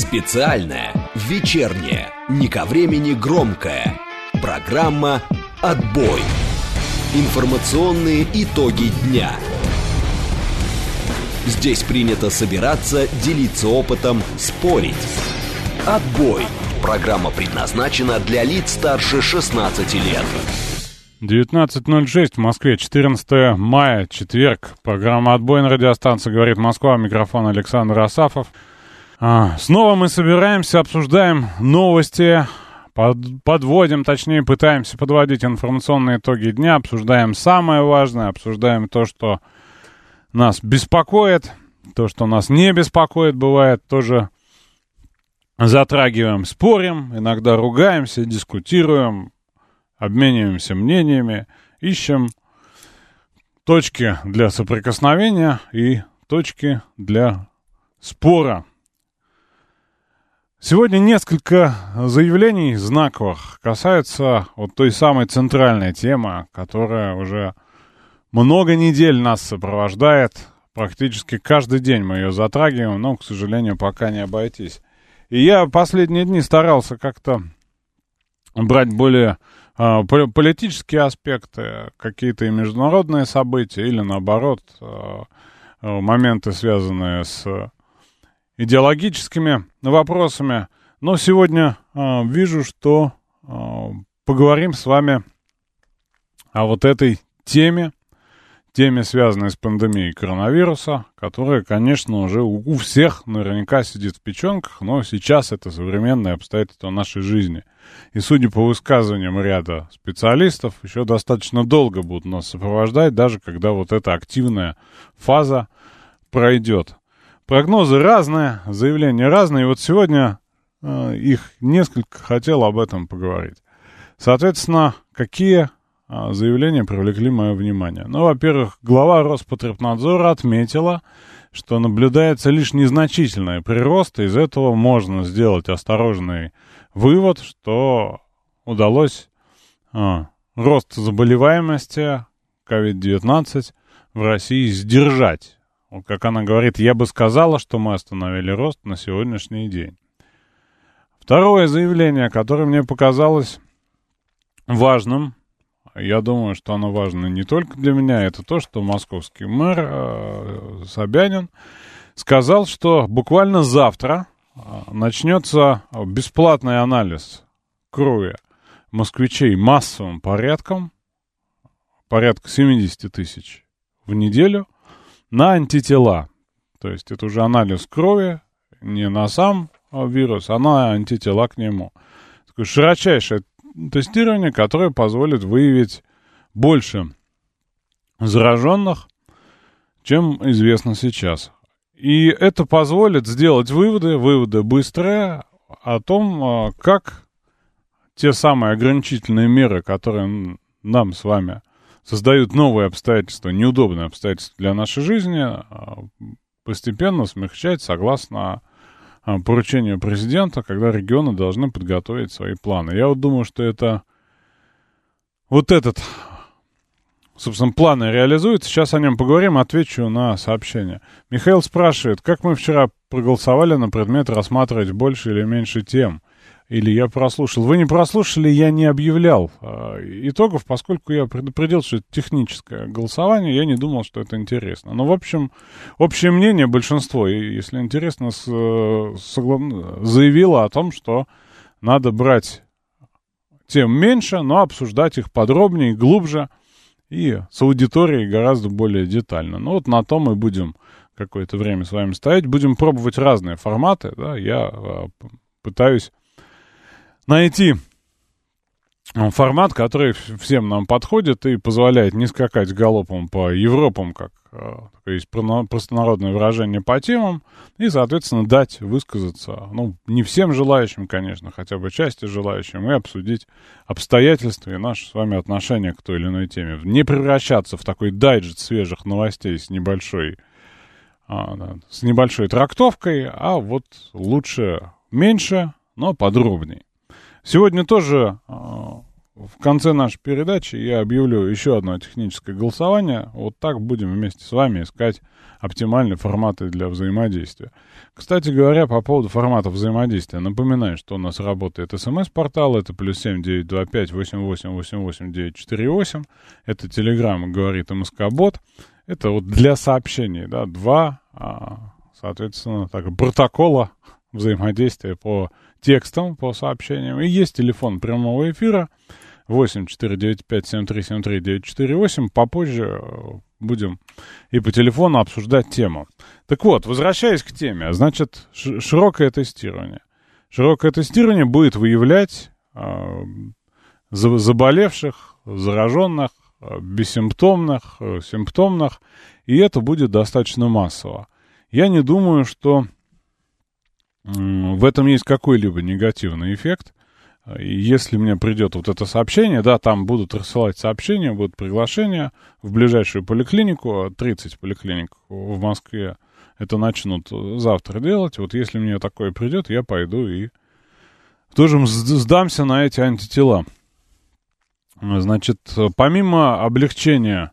Специальная, вечерняя, не ко времени громкая. Программа «Отбой». Информационные итоги дня. Здесь принято собираться, делиться опытом, спорить. «Отбой». Программа предназначена для лиц старше 16 лет. 19:06 в Москве, 14 мая, четверг. Программа «Отбой» на радиостанции «Говорит Москва». Микрофон Александр Асафов. Снова мы собираемся, обсуждаем новости, пытаемся подводить информационные итоги дня, обсуждаем самое важное, обсуждаем то, что нас беспокоит, то, что нас не беспокоит, бывает, тоже затрагиваем, спорим, иногда ругаемся, дискутируем, обмениваемся мнениями, ищем точки для соприкосновения и точки для спора. Сегодня несколько заявлений знаковых касаются вот той самой центральной темы, которая уже много недель нас сопровождает. Практически каждый день мы ее затрагиваем, но, к сожалению, пока не обойтись. И я последние дни старался как-то брать более политические аспекты, какие-то и международные события, или наоборот, моменты, связанные с идеологическими вопросами. Но сегодня вижу, что поговорим с вами о вот этой теме, связанной с пандемией коронавируса, которая, конечно, уже у всех наверняка сидит в печенках, но сейчас это современное обстоятельство нашей жизни. И судя по высказываниям ряда специалистов, еще достаточно долго будут нас сопровождать, даже когда вот эта активная фаза пройдет. Прогнозы разные, заявления разные, и вот сегодня их несколько, хотел об этом поговорить. Соответственно, какие заявления привлекли мое внимание? Ну, во-первых, глава Роспотребнадзора отметила, что наблюдается лишь незначительный прирост, и из этого можно сделать осторожный вывод, что удалось рост заболеваемости COVID-19 в России сдержать. Вот как она говорит, я бы сказала, что мы остановили рост на сегодняшний день. Второе заявление, которое мне показалось важным, я думаю, что оно важно не только для меня, это то, что московский мэр Собянин сказал, что буквально завтра начнется бесплатный анализ крови москвичей массовым порядком, порядка 70 тысяч в неделю, на антитела. То есть это уже анализ крови не на сам вирус, а на антитела к нему. Такое широчайшее тестирование, которое позволит выявить больше зараженных, чем известно сейчас. И это позволит сделать выводы быстрые о том, как те самые ограничительные меры, которые нам с вами создают новые обстоятельства, неудобные обстоятельства для нашей жизни, постепенно смягчать согласно поручению президента, когда регионы должны подготовить свои планы. Я вот думаю, что это вот этот, собственно, план и реализуется. Сейчас о нем поговорим, отвечу на сообщение. Михаил спрашивает, как мы вчера проголосовали на предмет рассматривать больше или меньше тем? Или я прослушал? Вы не прослушали, я не объявлял итогов, поскольку я предупредил, что это техническое голосование, я не думал, что это интересно. Но, в общем, общее мнение большинство, если интересно, заявило о том, что надо брать тем меньше, но обсуждать их подробнее, глубже и с аудиторией гораздо более детально. Ну вот на том мы будем какое-то время с вами стоять, будем пробовать разные форматы, да, я пытаюсь найти формат, который всем нам подходит и позволяет не скакать галопом по Европам, как есть простонародное выражение, по темам, и, соответственно, дать высказаться, ну, не всем желающим, конечно, хотя бы части желающим, и обсудить обстоятельства и наши с вами отношения к той или иной теме. Не превращаться в такой дайджест свежих новостей с небольшой трактовкой, а вот лучше меньше, но подробнее. Сегодня тоже в конце нашей передачи я объявлю еще одно техническое голосование. Вот так будем вместе с вами искать оптимальные форматы для взаимодействия. Кстати говоря, по поводу форматов взаимодействия, напоминаю, что у нас работает СМС-портал, это +7 925 88 88 948, это Телеграм, говорит МСК-бот, это вот для сообщений, да, два, соответственно, так, протокола взаимодействия по текстам, по сообщениям. И есть телефон прямого эфира 8-495-7373-948. Попозже будем и по телефону обсуждать тему. Так вот, возвращаясь к теме, значит, широкое тестирование. Широкое тестирование будет выявлять заболевших, зараженных, бессимптомных, симптомных, и это будет достаточно массово. Я не думаю, что в этом есть какой-либо негативный эффект. Если мне придет вот это сообщение, да, там будут рассылать сообщения, будут приглашения в ближайшую поликлинику, 30 поликлиник в Москве это начнут завтра делать. Вот если мне такое придет, я пойду и тоже сдамся на эти антитела. Значит, помимо облегчения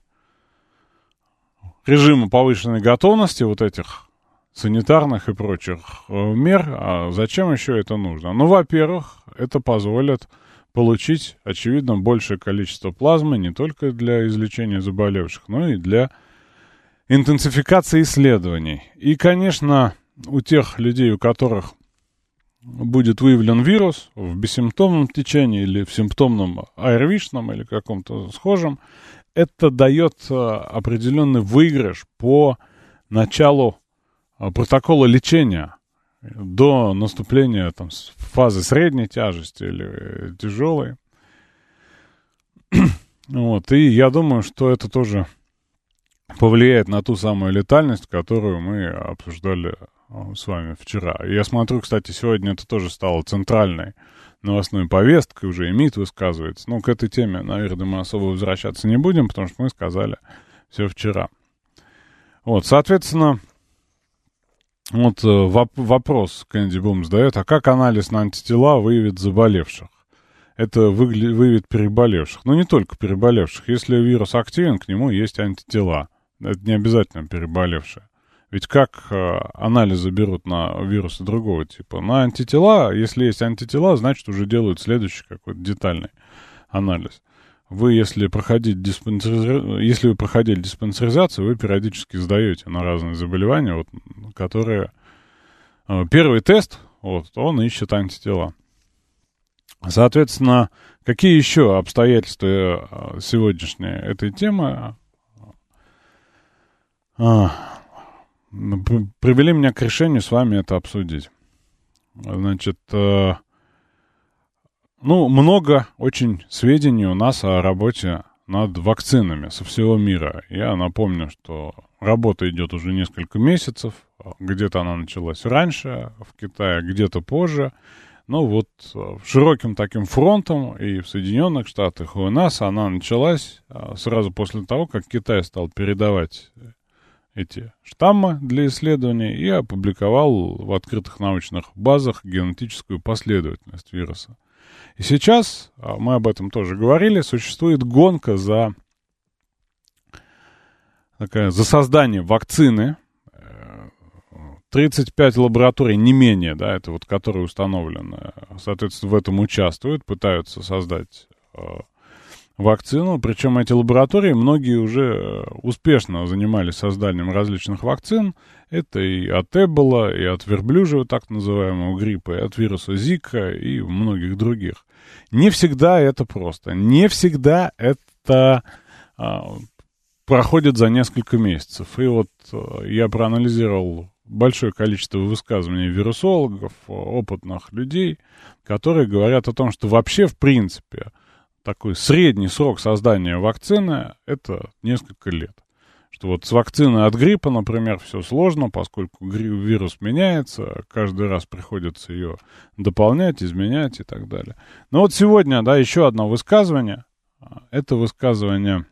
режима повышенной готовности, вот этих санитарных и прочих мер, а зачем еще это нужно? Ну, во-первых, это позволит получить, очевидно, большее количество плазмы не только для излечения заболевших, но и для интенсификации исследований. И, конечно, у тех людей, у которых будет выявлен вирус в бессимптомном течении или в симптомном АРВИшном или каком-то схожем, это дает определенный выигрыш по началу протокола лечения до наступления там, фазы средней тяжести или тяжелой. Вот, и я думаю, что это тоже повлияет на ту самую летальность, которую мы обсуждали с вами вчера. Я смотрю, кстати, сегодня это тоже стало центральной новостной повесткой, уже и МИД высказывается. Ну, к этой теме, наверное, мы особо возвращаться не будем, потому что мы сказали все вчера. Вот, соответственно, вот вопрос Кэнди Бум задает, а как анализ на антитела выявит заболевших? Это выявит переболевших. Но не только переболевших. Если вирус активен, к нему есть антитела. Это не обязательно переболевшие. Ведь как анализы берут на вирусы другого типа? На антитела, если есть антитела, значит уже делают следующий какой-то детальный анализ. Вы, если вы проходили диспансеризацию, вы периодически сдаете на разные заболевания, вот, которые... Первый тест, вот, он ищет антитела. Соответственно, какие еще обстоятельства сегодняшней этой темы привели меня к решению с вами это обсудить? Значит... Ну, много очень сведений у нас о работе над вакцинами со всего мира. Я напомню, что работа идет уже несколько месяцев. Где-то она началась раньше в Китае, где-то позже. Но вот широким таким фронтом и в Соединенных Штатах, и у нас она началась сразу после того, как Китай стал передавать эти штаммы для исследований и опубликовал в открытых научных базах генетическую последовательность вируса. И сейчас, мы об этом тоже говорили, существует гонка за создание вакцины. 35 лабораторий, не менее, да, это вот которые установлены, соответственно, в этом участвуют, пытаются создать вакцину. Причем эти лаборатории, многие уже успешно занимались созданием различных вакцин. Это и от Эбола, и от верблюжьего так называемого гриппа, и от вируса Зика, и многих других. Не всегда это просто. Не всегда это проходит за несколько месяцев. И вот я проанализировал большое количество высказываний вирусологов, опытных людей, которые говорят о том, что вообще, в принципе, такой средний срок создания вакцины — это несколько лет. Что вот с вакциной от гриппа, например, все сложно, поскольку вирус меняется, каждый раз приходится ее дополнять, изменять и так далее. Но вот сегодня, да, еще одно высказывание. Это высказывание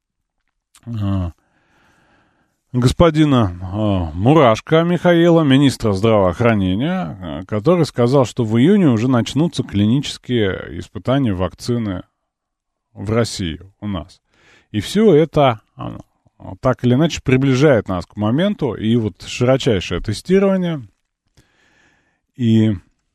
господина Мурашко Михаила, министра здравоохранения, который сказал, что в июне уже начнутся клинические испытания вакцины в России у нас. И все это так или иначе приближает нас к моменту, и вот широчайшее тестирование и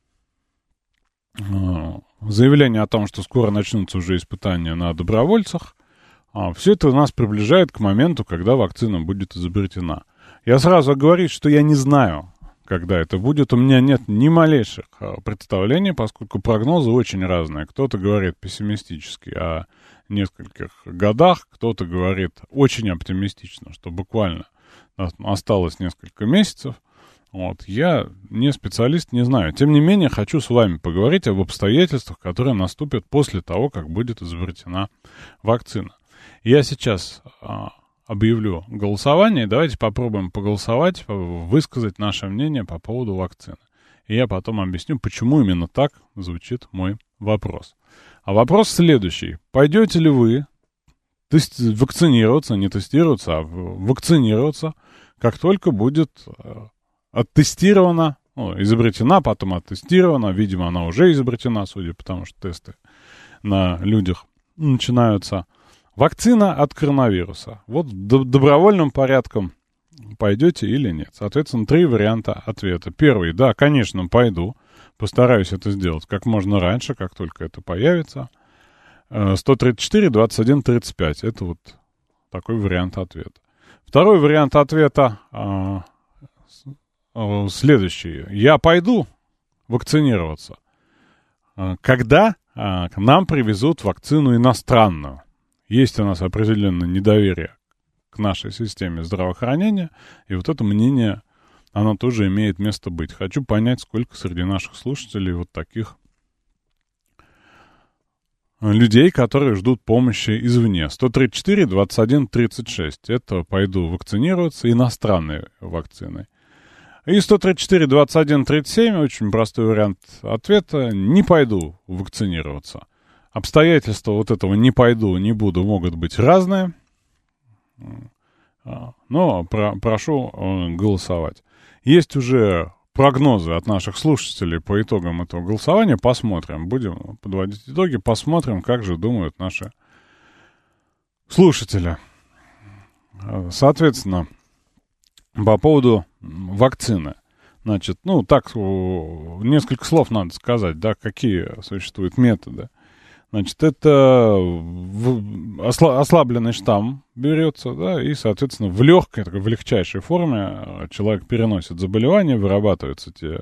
заявление о том, что скоро начнутся уже испытания на добровольцах, все это нас приближает к моменту, когда вакцина будет изобретена. Я сразу говорю, что я не знаю, когда это будет. У меня нет ни малейших представлений, поскольку прогнозы очень разные. Кто-то говорит пессимистически о нескольких годах, кто-то говорит очень оптимистично, что буквально осталось несколько месяцев. Вот. Я не специалист, не знаю. Тем не менее, хочу с вами поговорить об обстоятельствах, которые наступят после того, как будет изобретена вакцина. Я сейчас объявлю голосование. Давайте попробуем поголосовать, высказать наше мнение по поводу вакцины. И я потом объясню, почему именно так звучит мой вопрос. А вопрос следующий. Пойдете ли вы вакцинироваться, не тестироваться, а вакцинироваться, как только будет оттестирована, изобретена, потом оттестирована, видимо, она уже изобретена, судя по тому, что тесты на людях начинаются. Вакцина от коронавируса. Вот добровольным порядком пойдете или нет. Соответственно, 3 варианта ответа. Первый, да, конечно, пойду. Постараюсь это сделать как можно раньше, как только это появится. 134, 21, 35. Это вот такой вариант ответа. Второй вариант ответа следующий. Я пойду вакцинироваться, когда к нам привезут вакцину иностранную. Есть у нас определенное недоверие к нашей системе здравоохранения, и вот это мнение, оно тоже имеет место быть. Хочу понять, сколько среди наших слушателей вот таких людей, которые ждут помощи извне. 134, 21, 36. Это пойду вакцинироваться иностранной вакциной. И 134, 21, 37, очень простой вариант ответа, не пойду вакцинироваться. Обстоятельства вот этого «не пойду, не буду» могут быть разные, но прошу голосовать. Есть уже прогнозы от наших слушателей по итогам этого голосования. Посмотрим, будем подводить итоги, посмотрим, как же думают наши слушатели. Соответственно, по поводу вакцины. Значит, так, несколько слов надо сказать, да, какие существуют методы. Значит, это ослабленный штамм берется, да, и, соответственно, в легкой, в легчайшей форме человек переносит заболевание, вырабатываются те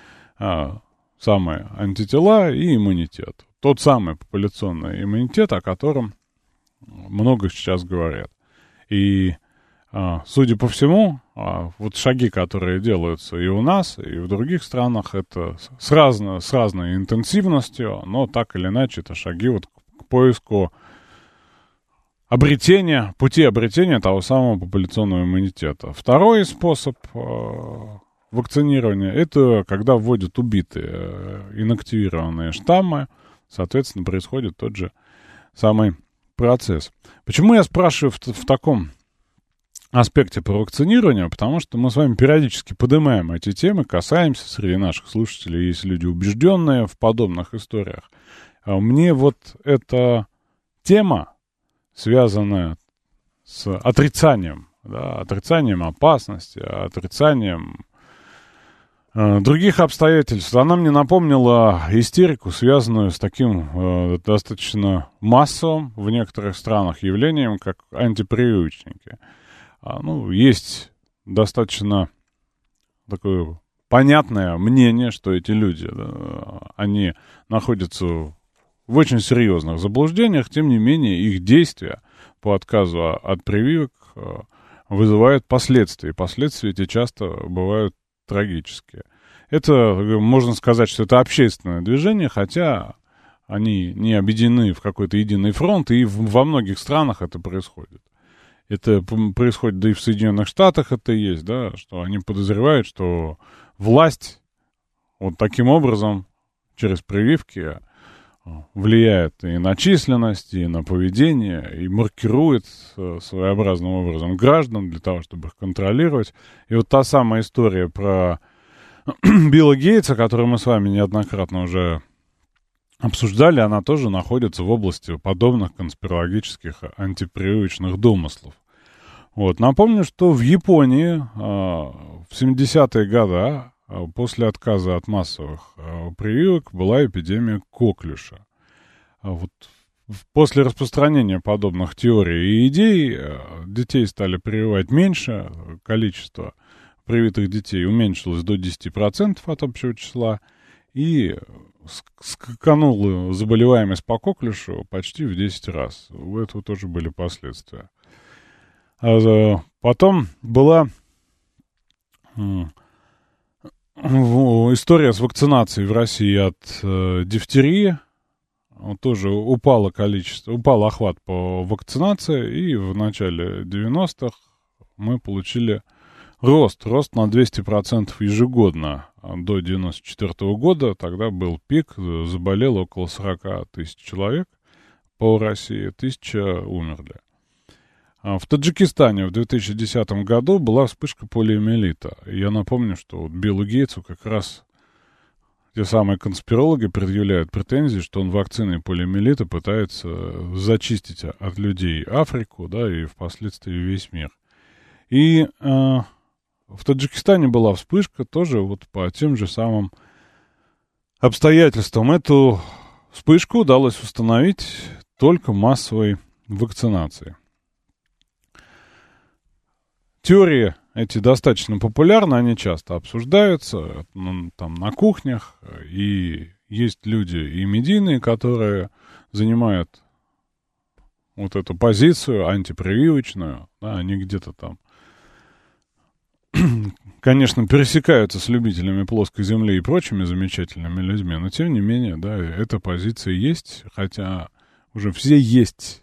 самые антитела и иммунитет. Тот самый популяционный иммунитет, о котором много сейчас говорят. И, судя по всему, вот шаги, которые делаются и у нас, и в других странах, это с разной интенсивностью, но так или иначе это шаги вот к поиску пути обретения того самого популяционного иммунитета. Второй способ вакцинирования — это когда вводят убитые, инактивированные штаммы, соответственно, происходит тот же самый процесс. Почему я спрашиваю в таком аспекте про вакцинирование? Потому что мы с вами периодически поднимаем эти темы, касаемся среди наших слушателей, есть люди убежденные в подобных историях. Мне вот эта тема, связанная с отрицанием, да, отрицанием опасности, отрицанием других обстоятельств, она мне напомнила истерику, связанную с таким достаточно массовым в некоторых странах явлением, как антипрививочники. Есть достаточно такое понятное мнение, что эти люди, они находятся в очень серьезных заблуждениях, тем не менее их действия по отказу от прививок вызывают последствия. И последствия эти часто бывают трагические. Это, можно сказать, что это общественное движение, хотя они не объединены в какой-то единый фронт, и во многих странах это происходит. Это происходит, да и в Соединенных Штатах это есть, да, что они подозревают, что власть вот таким образом, через прививки, влияет и на численность, и на поведение, и маркирует своеобразным образом граждан для того, чтобы их контролировать. И вот та самая история про Билла Гейтса, которую мы с вами неоднократно уже обсуждали, она тоже находится в области подобных конспирологических антипрививочных домыслов. Вот. Напомню, что в Японии в 70-е годы после отказа от массовых прививок была эпидемия коклюша. Вот после распространения подобных теорий и идей детей стали прививать меньше, количество привитых детей уменьшилось до 10% от общего числа, и скаканула заболеваемость по коклюшу почти в 10 раз. У этого тоже были последствия. Потом была история с вакцинацией в России от дифтерии. Тоже упал охват по вакцинации, и в начале 90-х мы получили рост на 200% ежегодно до 94 года. Тогда был пик, заболело около 40 тысяч человек по России, 1000 умерли. В Таджикистане в 2010 году была вспышка полиомиелита. Я напомню, что вот Биллу Гейтсу как раз те самые конспирологи предъявляют претензии, что он вакциной полиомиелита пытается зачистить от людей Африку, да, и впоследствии весь мир. И в Таджикистане была вспышка тоже вот по тем же самым обстоятельствам. Эту вспышку удалось установить только массовой вакцинацией. Теории эти достаточно популярны, они часто обсуждаются там на кухнях, и есть люди и медийные, которые занимают вот эту позицию антипрививочную, да, они где-то там, конечно, пересекаются с любителями плоской земли и прочими замечательными людьми, но тем не менее, да, эта позиция есть, хотя уже все есть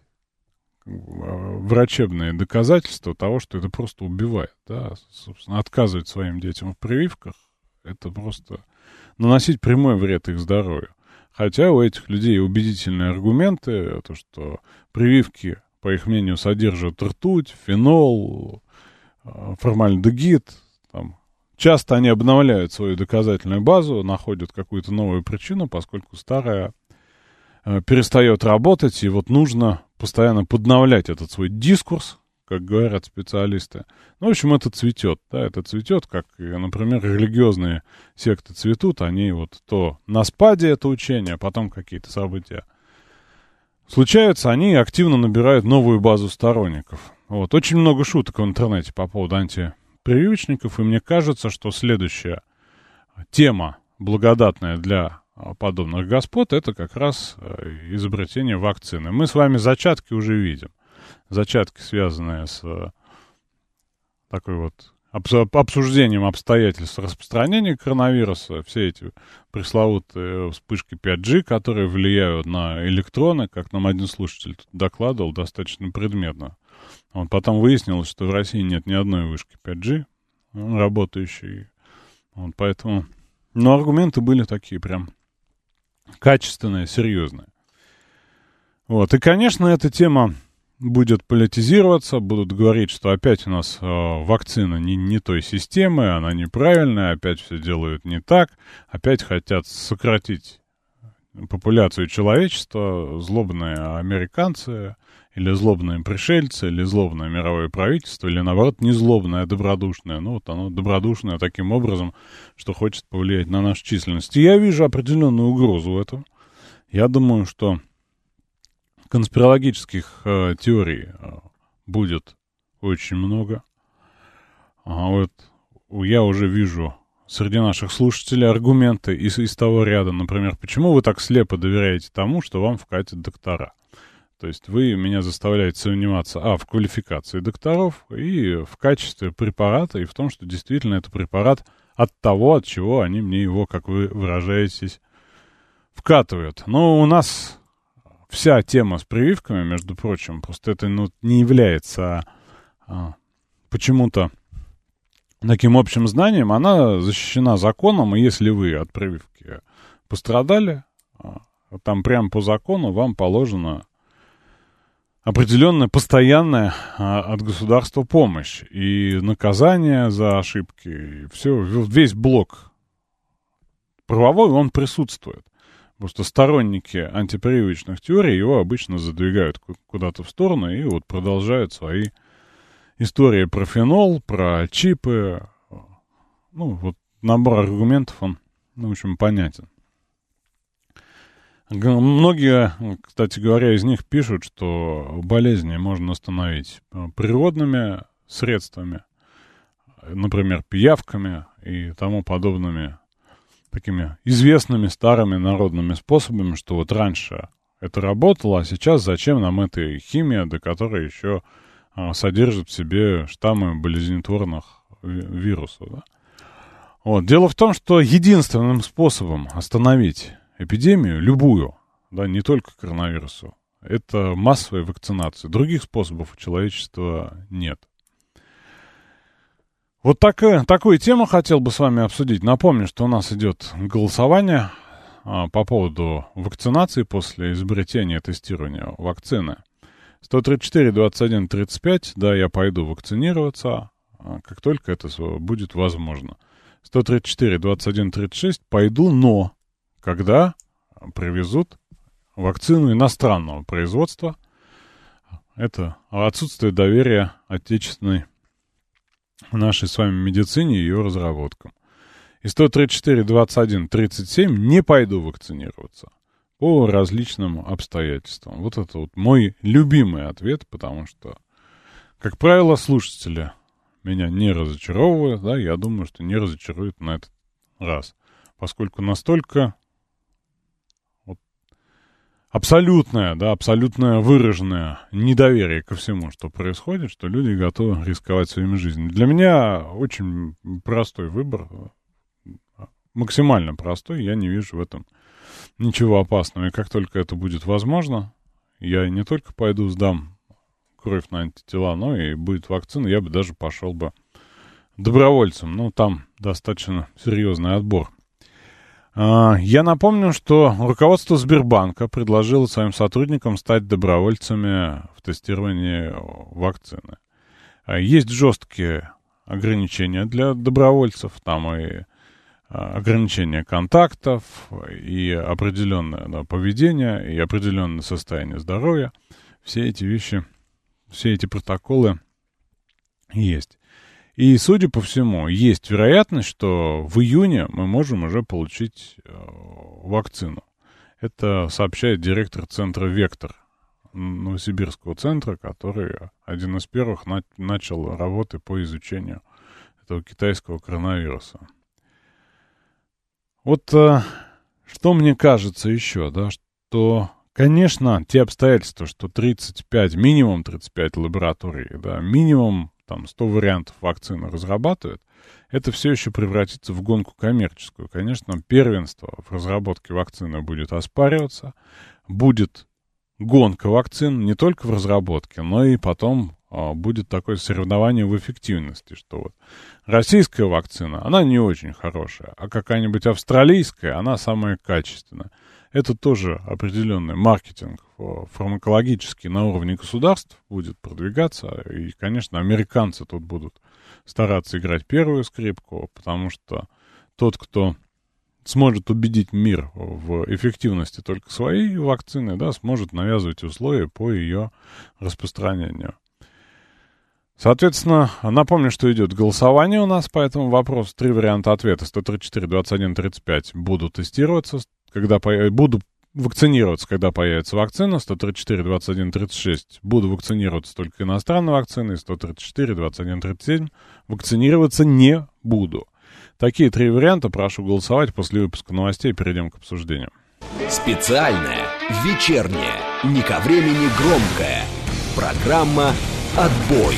врачебные доказательства того, что это просто убивает, да, собственно, отказывать своим детям в прививках, это просто наносить прямой вред их здоровью. Хотя у этих людей убедительные аргументы, то, что прививки, по их мнению, содержат ртуть, фенол, формальдегид, там. Часто они обновляют свою доказательную базу, находят какую-то новую причину, поскольку старая перестает работать, и вот нужно постоянно подновлять этот свой дискурс, как говорят специалисты. Ну, в общем, это цветет, да, это цветет, как, например, религиозные секты цветут, они вот то на спаде это учение, а потом какие-то события случаются, они активно набирают новую базу сторонников. Вот, очень много шуток в интернете по поводу антипрививочников, и мне кажется, что следующая тема, благодатная для подобных господ, это как раз изобретение вакцины. Мы с вами зачатки уже видим. Зачатки, связанные с такой вот обсуждением обстоятельств распространения коронавируса, все эти пресловутые вспышки 5G, которые влияют на электроны, как нам один слушатель тут докладывал, достаточно предметно. Вот потом выяснилось, что в России нет ни одной вышки 5G работающей. Вот поэтому... Но аргументы были такие прям качественные, серьезные. Вот. И, конечно, эта тема будет политизироваться, будут говорить, что опять у нас вакцина не той системы, она неправильная, опять все делают не так, опять хотят сократить популяцию человечества, злобные американцы, или злобные пришельцы, или злобное мировое правительство, или, наоборот, не злобное, а добродушное. Ну, вот оно добродушное таким образом, что хочет повлиять на нашу численность. И я вижу определенную угрозу в этом. Я думаю, что конспирологических теорий будет очень много. Вот я уже вижу среди наших слушателей аргументы из того ряда, например, почему вы так слепо доверяете тому, что вам вкатят доктора. То есть вы меня заставляете сомневаться, в квалификации докторов и в качестве препарата, и в том, что действительно это препарат от того, от чего они мне его, как вы выражаетесь, вкатывают. Но у нас вся тема с прививками, между прочим, просто это не является почему-то таким общим знанием, она защищена законом, и если вы от прививки пострадали, там прямо по закону вам положено определенная, постоянная от государства помощь и наказание за ошибки, и все, весь блок правовой, он присутствует. Потому что сторонники антипрививочных теорий его обычно задвигают куда-то в сторону и вот продолжают свои истории про фенол, про чипы. Ну, вот набор аргументов, он, в общем, понятен. Многие, кстати говоря, из них пишут, что болезни можно остановить природными средствами, например, пиявками и тому подобными такими известными старыми народными способами, что вот раньше это работало, а сейчас зачем нам эта химия, до которой еще содержит в себе штаммы болезнетворных вирусов. Да? Вот. Дело в том, что единственным способом остановить эпидемию, любую, да, не только коронавирусу, это массовая вакцинация. Других способов у человечества нет. Вот такую тему хотел бы с вами обсудить. Напомню, что у нас идет голосование по поводу вакцинации после изобретения и тестирования вакцины. 134, 21, 35, да, я пойду вакцинироваться, как только это будет возможно. 134, 21, 36, пойду, но когда привезут вакцину иностранного производства, это отсутствие доверия отечественной нашей с вами медицине и ее разработкам. И 134, 21, 37 не пойду вакцинироваться по различным обстоятельствам. Вот это вот мой любимый ответ, потому что, как правило, слушатели меня не разочаровывают, да, я думаю, что не разочаруют на этот раз, поскольку настолько вот, абсолютное выраженное недоверие ко всему, что происходит, что люди готовы рисковать своими жизнями. Для меня очень простой выбор, максимально простой, я не вижу в этом ничего опасного. И как только это будет возможно, я не только пойду сдам кровь на антитела, но и будет вакцина, я бы даже пошел бы добровольцем. Ну, там достаточно серьезный отбор. Я напомню, что руководство Сбербанка предложило своим сотрудникам стать добровольцами в тестировании вакцины. Есть жесткие ограничения для добровольцев, там и ограничение контактов, и определенное поведение, и определенное состояние здоровья. Все эти вещи, все эти протоколы есть. И, судя по всему, есть вероятность, что в июне мы можем уже получить вакцину. Это сообщает директор центра «Вектор», Новосибирского центра, который один из первых начал работы по изучению этого китайского коронавируса. Вот что мне кажется еще, да, что, конечно, те обстоятельства, что минимум 35 лабораторий, да, минимум там 100 вариантов вакцины разрабатывают, это все еще превратится в гонку коммерческую. Конечно, первенство в разработке вакцины будет оспариваться, будет гонка вакцин не только в разработке, но и потом будет такое соревнование в эффективности, что вот российская вакцина, она не очень хорошая, а какая-нибудь австралийская, она самая качественная. Это тоже определенный маркетинг фармакологический на уровне государств будет продвигаться, и, конечно, американцы тут будут стараться играть первую скрипку, потому что тот, кто сможет убедить мир в эффективности только своей вакцины, да, сможет навязывать условия по ее распространению. Соответственно, напомню, что идет голосование у нас по этому вопросу. 3 варианта ответа. 134, 21, 35 буду тестироваться, буду вакцинироваться, когда появится вакцина. 134, 21, 36 буду вакцинироваться только иностранной вакциной. 134, 21, 37 вакцинироваться не буду. Такие 3 варианта. Прошу голосовать. После выпуска новостей перейдем к обсуждению. Специальная, вечерняя, не ко времени громкая. Программа «Отбой».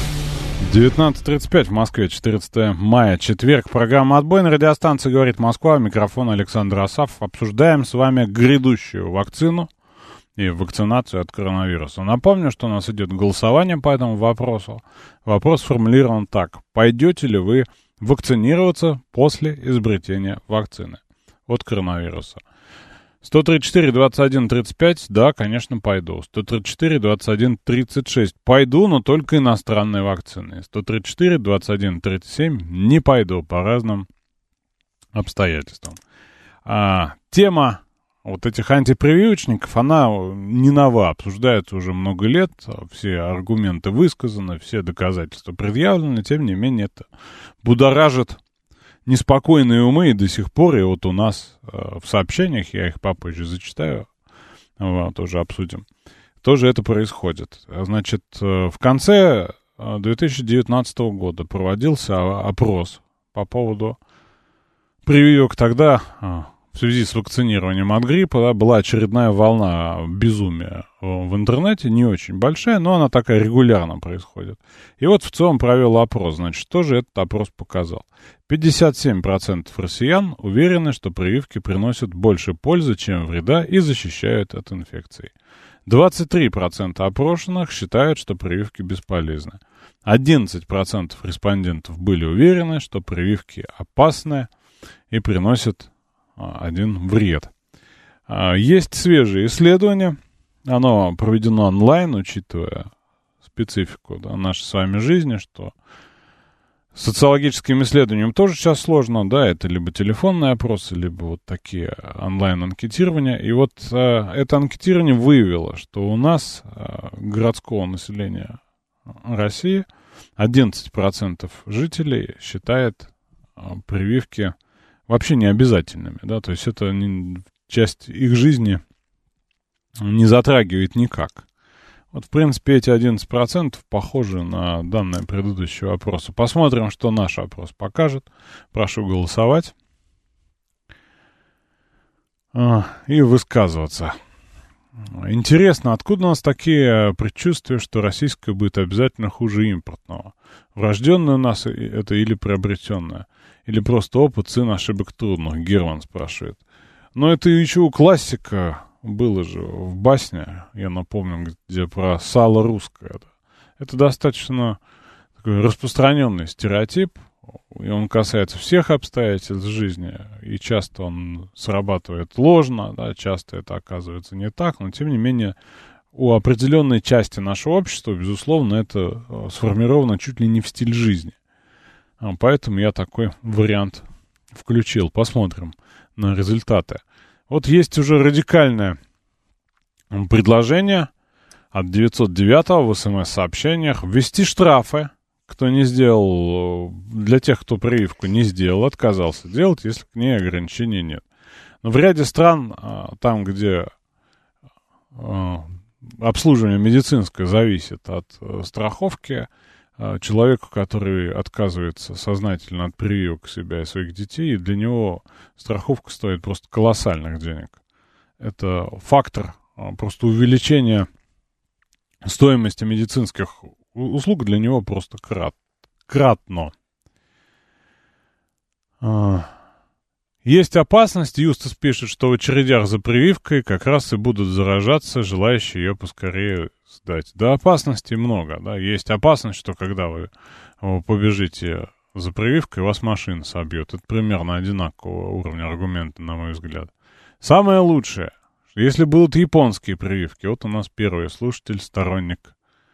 19:35 в Москве, 14 мая, четверг. Программа «Отбой» на радиостанции «Говорит Москва». Микрофон Александр Асафов. Обсуждаем с вами грядущую вакцину и вакцинацию от коронавируса. Напомню, что у нас идет голосование по этому вопросу. Вопрос сформулирован так. Пойдете ли вы вакцинироваться после изобретения вакцины от коронавируса? 134, 21, 35, да, конечно, пойду. 134, 21, 36, пойду, но только иностранные вакцины. 134, 21, 37, не пойду по разным обстоятельствам. Тема вот этих антипрививочников, она не нова, обсуждается уже много лет, все аргументы высказаны, все доказательства предъявлены, тем не менее это будоражит неспокойные умы, и до сих пор, и вот у нас в сообщениях, я их попозже зачитаю, тоже обсудим, тоже это происходит. Значит, в конце 2019 года проводился опрос по поводу прививок. Тогда в связи с вакцинированием от гриппа, да, была очередная волна безумия в интернете, не очень большая, но она такая регулярно происходит. И вот в целом провел опрос. Значит, что же этот опрос показал? 57% россиян уверены, что прививки приносят больше пользы, чем вреда, и защищают от инфекций. 23% опрошенных считают, что прививки бесполезны. 11% респондентов были уверены, что прививки опасны и приносят один вред. Есть свежее исследование, оно проведено онлайн, учитывая специфику, да, нашей с вами жизни, что с социологическим исследованием тоже сейчас сложно, да, это либо телефонные опросы, либо вот такие онлайн-анкетирования. И вот это анкетирование выявило, что у нас городского населения России 11% жителей считает прививки вообще не обязательными, да, то есть это часть их жизни не затрагивает никак. Вот, в принципе, эти 11% похожи на данные предыдущего опроса. Посмотрим, что наш опрос покажет. Прошу голосовать и высказываться. Интересно, откуда у нас такие предчувствия, что российское будет обязательно хуже импортного? Врожденное у нас это или приобретенное? Или просто опыт, сын ошибок трудных? Герман спрашивает. Но это еще у классика было же в басне, я напомню, где про сало русское. Это достаточно такой распространенный стереотип, и он касается всех обстоятельств жизни, и часто он срабатывает ложно, да, часто это оказывается не так, но тем не менее у определенной части нашего общества, безусловно, это сформировано чуть ли не в стиль жизни. Поэтому я такой вариант включил. Посмотрим на результаты. Вот есть уже радикальное предложение от 909 в СМС-сообщениях ввести штрафы, кто не сделал, для тех, кто прививку не сделал, отказался делать, если к ней ограничений нет. Но в ряде стран, там, где обслуживание медицинское зависит от страховки, человеку, который отказывается сознательно от прививок себя и своих детей, для него страховка стоит просто колоссальных денег. Это фактор просто увеличения стоимости медицинских услуг для него просто кратно. Есть опасность, Юстас пишет, что в очередях за прививкой как раз и будут заражаться желающие ее поскорее сдать. Да, опасностей много, да. Есть опасность, что когда вы побежите за прививкой, вас машина собьет. Это примерно одинакового уровня аргумента, на мой взгляд. Самое лучшее, если будут японские прививки. Вот у нас первый слушатель, сторонник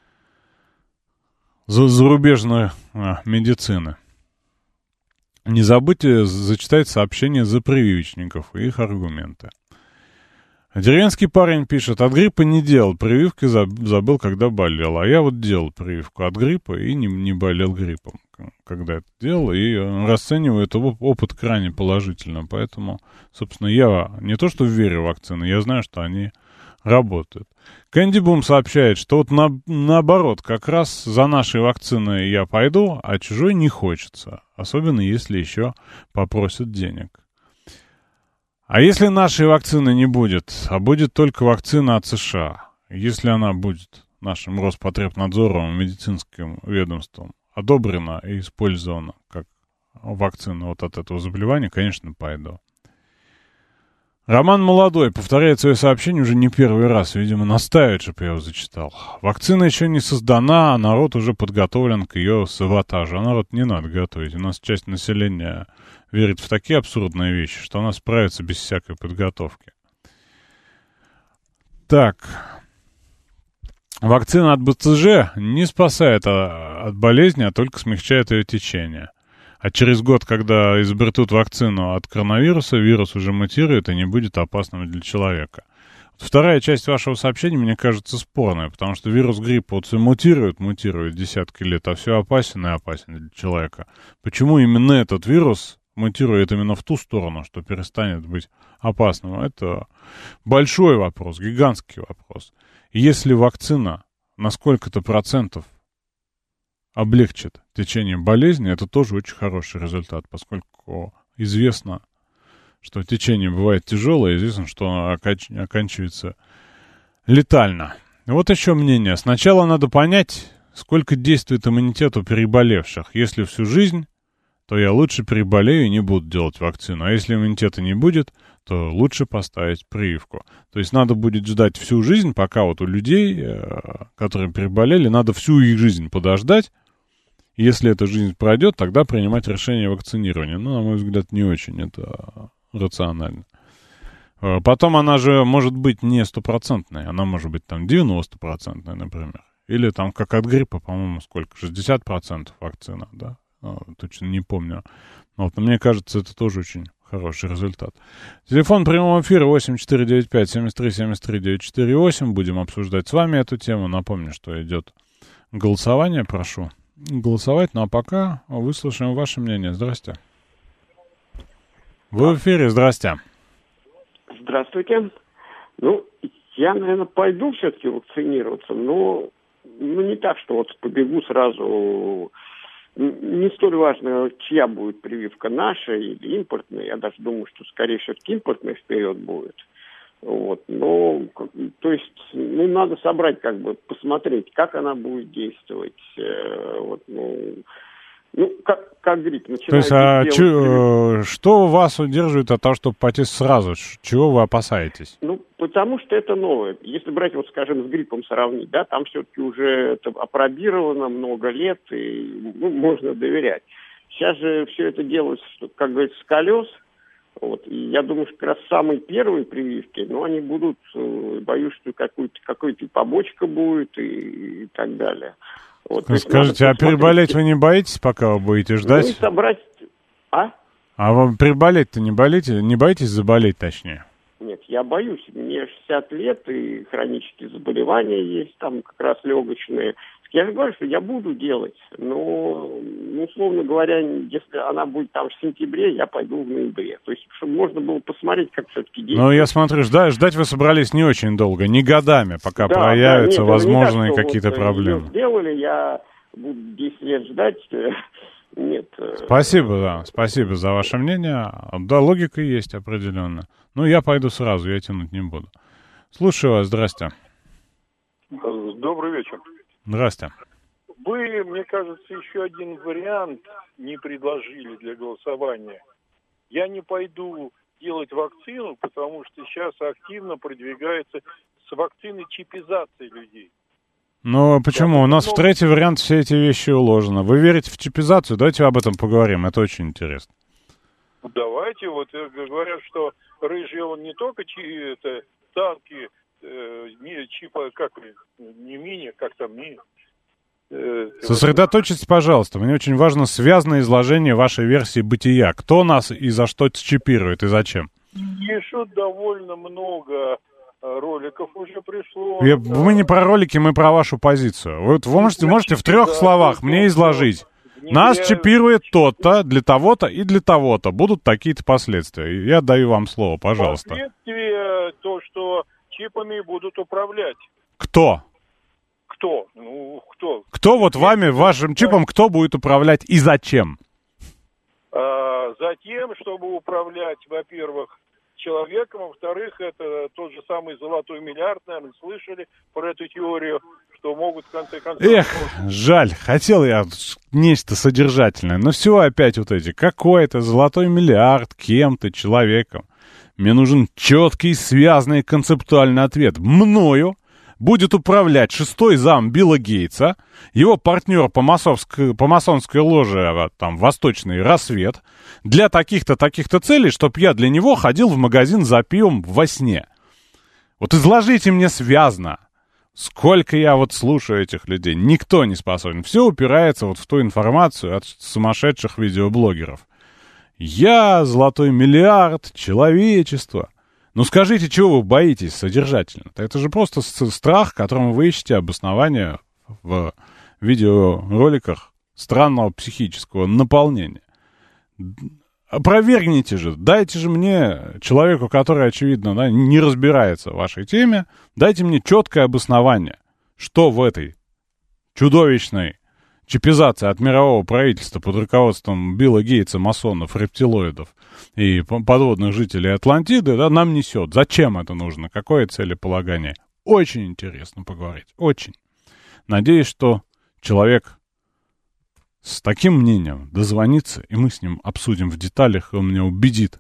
зарубежной медицины. Не забудьте зачитать сообщения за прививочников и их аргументы. Деревенский парень пишет, от гриппа не делал прививки, забыл, когда болел. А я вот делал прививку от гриппа и не болел гриппом, когда это делал. И расцениваю этот опыт крайне положительно. Поэтому, собственно, я не то что верю в вакцины, я знаю, что они работают. Кэнди Бум сообщает, что вот наоборот, как раз за нашей вакциной я пойду, а чужой не хочется. Особенно, если еще попросят денег. А если нашей вакцины не будет, а будет только вакцина от США, если она будет нашим Роспотребнадзором, медицинским ведомством одобрена и использована как вакцина вот от этого заболевания, конечно, пойду. Роман Молодой повторяет свое сообщение уже не первый раз, видимо, настаивает, чтобы я его зачитал. Вакцина еще не создана, а народ уже подготовлен к ее саботажу. А народ не надо готовить. У нас часть населения верит в такие абсурдные вещи, что она справится без всякой подготовки. Так. Вакцина от БЦЖ не спасает от болезни, а только смягчает ее течение. А через год, когда изобретут вакцину от коронавируса, вирус уже мутирует и не будет опасным для человека. Вторая часть вашего сообщения, мне кажется, спорная, потому что вирус гриппа вот мутирует десятки лет, а все опасен и опасен для человека. Почему именно этот вирус мутирует именно в ту сторону, что перестанет быть опасным? Это большой вопрос, гигантский вопрос. И если вакцина на сколько-то процентов облегчит течение болезни, это тоже очень хороший результат, поскольку известно, что течение бывает тяжелое, известно, что оно оканчивается летально. Вот еще мнение. Сначала надо понять, сколько действует иммунитет у переболевших. Если всю жизнь, то я лучше переболею и не буду делать вакцину. А если иммунитета не будет, то лучше поставить прививку. То есть надо будет ждать всю жизнь, пока вот у людей, которые переболели, надо всю их жизнь подождать. Если эта жизнь пройдет, тогда принимать решение о вакцинировании. Ну, на мой взгляд, не очень это рационально. Потом она же может быть не стопроцентной, она может быть там 90%, например. Или там как от гриппа, по-моему, сколько? 60% вакцина, да? Точно не помню. Вот, но мне кажется, это тоже очень хороший результат. Телефон прямого эфира 8495-73-73-948. Будем обсуждать с вами эту тему. Напомню, что идет голосование. Прошу голосовать. Ну а пока выслушаем ваше мнение. Здрасте. Вы в эфире, здрасте. Здравствуйте. Ну, я, наверное, пойду все-таки вакцинироваться, но не так, что вот побегу сразу. Не столь важно, чья будет прививка, наша или импортная. Я даже думаю, что, скорее всего, импортная вперед будет. Вот. Но, то есть, надо собрать, посмотреть, как она будет действовать. Как грипп. То есть, что вас удерживает от того, чтобы пойти сразу? Чего вы опасаетесь? Потому что это новое. Если брать, скажем, с гриппом сравнить, да, там все-таки уже это опробировано много лет, и можно доверять. Сейчас же все это делается, как говорится, с колес. Вот. И я думаю, что как раз самые первые прививки, они будут, боюсь, что какой-то побочка будет и так далее. Вот, скажите, а переболеть вы не боитесь, пока вы будете ждать? Собрать... А вы переболеть-то не болите? Не боитесь заболеть, точнее? Нет, я боюсь. Мне 60 лет, и хронические заболевания есть, там как раз легочные. Я же говорю, что я буду делать, но, условно говоря, если она будет там в сентябре, я пойду в ноябре. То есть, чтобы можно было посмотреть, как все-таки действует. Ну, я смотрю, ждать вы собрались не очень долго, не годами, пока проявятся возможные какие-то проблемы. Сделали, я буду 10 лет ждать. Нет. Спасибо за ваше мнение. Да, логика есть определенно. Я пойду сразу, я тянуть не буду. Слушаю вас, здрасте. Добрый вечер. Здрасте. Вы, мне кажется, еще один вариант не предложили для голосования. Я не пойду делать вакцину, потому что сейчас активно продвигается с вакциной чипизации людей. Ну, почему? У нас в третий вариант все эти вещи уложены. Вы верите в чипизацию? Давайте об этом поговорим, это очень интересно. Давайте, говорят, что рыжий он не только танки, не чипа, не мини, как там, мини. Сосредоточьтесь, пожалуйста. Мне очень важно связанное изложение вашей версии бытия. Кто нас и за что чипирует, и зачем? Еще довольно много роликов уже пришло. Мы не про ролики, мы про вашу позицию. Вы можете в 3 словах мне изложить. Нас чипирует тот-то, для того-то и для того-то. Будут такие-то последствия. Я даю вам слово, пожалуйста. Последствия то, что чипами будут управлять. Кто? Кто? Кто вами, вашим чипом, кто будет управлять и зачем? Затем, чтобы управлять, во-первых, человеком, а во-вторых, это тот же самый золотой миллиард, наверное, слышали про эту теорию, что могут в конце концов... Жаль, хотел я нечто содержательное, но все опять какой-то золотой миллиард кем-то, человеком. Мне нужен четкий, связанный, концептуальный ответ. Мною будет управлять 6-й зам Билла Гейтса, его партнер по масонской ложе, Восточный Рассвет, для таких-то целей, чтоб я для него ходил в магазин за пивом во сне. Вот изложите мне связно. Сколько я вот слушаю этих людей, никто не способен. Все упирается вот в ту информацию от сумасшедших видеоблогеров. Я, золотой миллиард, человечество. Ну скажите, чего вы боитесь содержательно? Это же просто страх, которому вы ищете обоснование в видеороликах странного психического наполнения. Опровергните же, дайте же мне, человеку, который, очевидно, да, не разбирается в вашей теме, дайте мне четкое обоснование, что в этой чудовищной чипизации от мирового правительства под руководством Билла Гейтса, масонов, рептилоидов и подводных жителей Атлантиды, да, нам несет. Зачем это нужно? Какое целеполагание? Очень интересно поговорить. Очень. Надеюсь, что человек с таким мнением дозвонится, и мы с ним обсудим в деталях, и он меня убедит.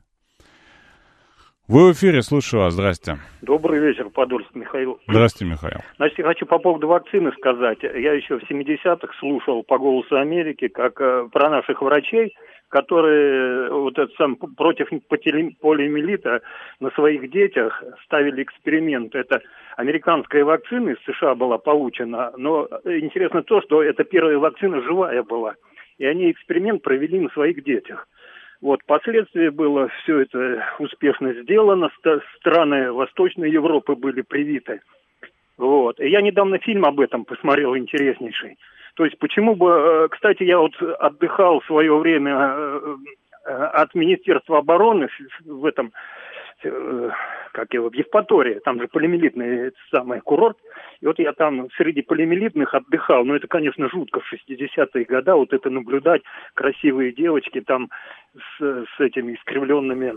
Вы в эфире, слушаю вас, здрасте. Добрый вечер, Подольск, Михаил. Здравствуйте, Михаил. Значит, я хочу по поводу вакцины сказать. Я еще в 70-х слушал по «Голосу Америки», как про наших врачей, которые вот это сам против полиомиелита на своих детях ставили эксперимент. Это американская вакцина из США была получена, но интересно то, что это первая вакцина живая была. И они эксперимент провели на своих детях. Вот, впоследствии было все это успешно сделано, страны Восточной Европы были привиты. Вот. И я недавно фильм об этом посмотрел, интереснейший. То есть почему бы, кстати, я вот отдыхал в свое время от Министерства обороны в этом, как его, в Евпатории, там же полиомиелитный самый курорт. И вот я там среди полиомиелитных отдыхал. Но это, конечно, жутко в 60-е годы вот это наблюдать, красивые девочки там с этими искривленными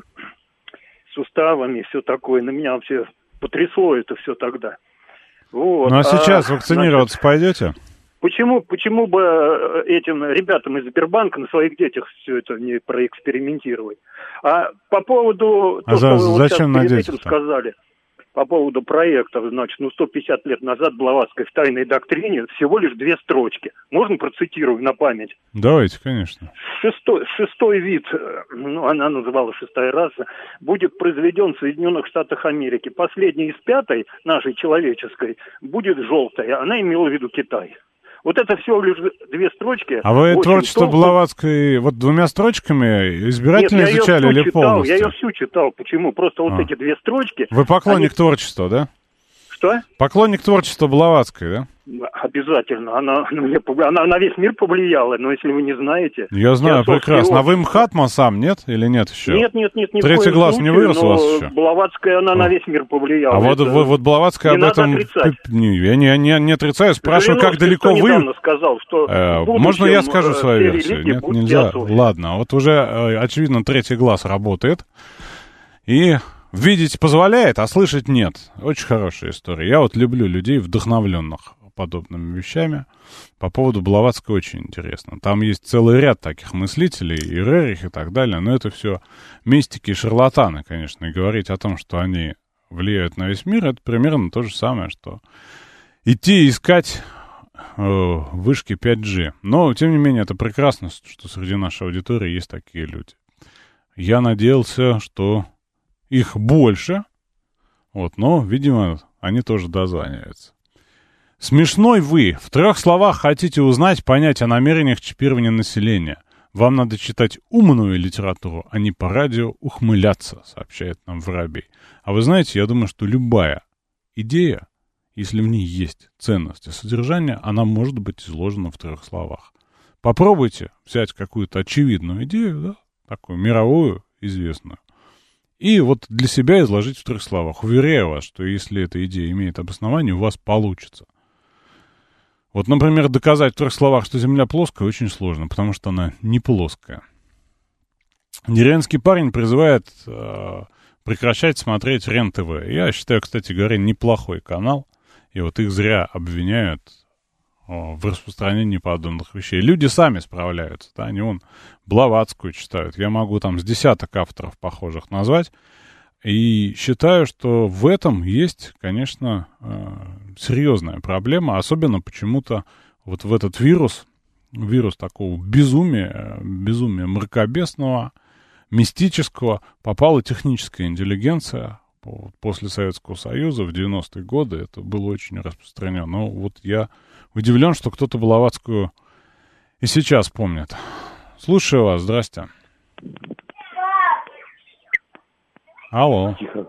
суставами, все такое. На меня вообще потрясло это все тогда. Вот. Ну а сейчас вакцинироваться пойдете? Почему бы этим ребятам из Сбербанка на своих детях все это не проэкспериментировать? А по поводу того, что вы вот сейчас перед этим сказали, по поводу проектов, значит, 150 лет назад Блаватской в «Тайной доктрине» всего лишь 2 строчки. Можно процитирую на память? Давайте, конечно. Шестой вид, она называла шестая раса, будет произведен в Соединенных Штатах Америки. Последний из 5-й, нашей человеческой, будет желтая. Она имела в виду Китай. Вот это всего лишь 2 строчки. А вы творчество Блаватской вот 2 строчками избирательно изучали или полностью? Я ее всю читал. Почему? Просто вот эти 2 строчки... Вы поклонник творчества, да? Что? Поклонник творчества Блаватской, да? Обязательно. Она на весь мир повлияла, но если вы не знаете... Я знаю, прекрасно. А вы Мхатма сам, нет? Или нет еще? Нет. Третий глаз не вырос у вас еще? Блаватская, она на весь мир повлияла. А вот Блаватская об этом... Я не отрицаю, спрашиваю, как далеко вы... сказал, что можно я скажу свою версию? Нет, нельзя. Ладно, вот уже, очевидно, третий глаз работает. И... Видеть позволяет, а слышать нет. Очень хорошая история. Я вот люблю людей, вдохновленных подобными вещами. По поводу Блаватской очень интересно. Там есть целый ряд таких мыслителей, и Рерих, и так далее. Но это все мистики и шарлатаны, конечно. И говорить о том, что они влияют на весь мир, это примерно то же самое, что идти искать вышки 5G. Но, тем не менее, это прекрасно, что среди нашей аудитории есть такие люди. Я надеялся, что... Их больше, вот, но, видимо, они тоже дозваниваются. Смешной вы. В 3 словах хотите узнать, понять о намерениях чипирования населения. Вам надо читать умную литературу, а не по радио ухмыляться, сообщает нам Воробей. А вы знаете, я думаю, что любая идея, если в ней есть ценность и содержание, она может быть изложена в 3 словах. Попробуйте взять какую-то очевидную идею, да, такую мировую, известную, и вот для себя изложить в 3 словах. Уверяю вас, что если эта идея имеет обоснование, у вас получится. Вот, например, доказать в 3 словах, что Земля плоская, очень сложно, потому что она не плоская. Деревенский парень призывает прекращать смотреть РЕН-ТВ. Я считаю, кстати говоря, неплохой канал. И вот их зря обвиняют в распространении подобных вещей. Люди сами справляются, да, они вон Блаватскую читают. Я могу там с десяток авторов похожих назвать. И считаю, что в этом есть, конечно, серьезная проблема. Особенно почему-то вот в этот вирус такого безумия мракобесного, мистического, попала техническая интеллигенция, после Советского Союза в 90-е годы это было очень распространено. Но вот я удивлен, что кто-то Блаватскую и сейчас помнит. Слушаю вас, здрасте. Алло. Тихо.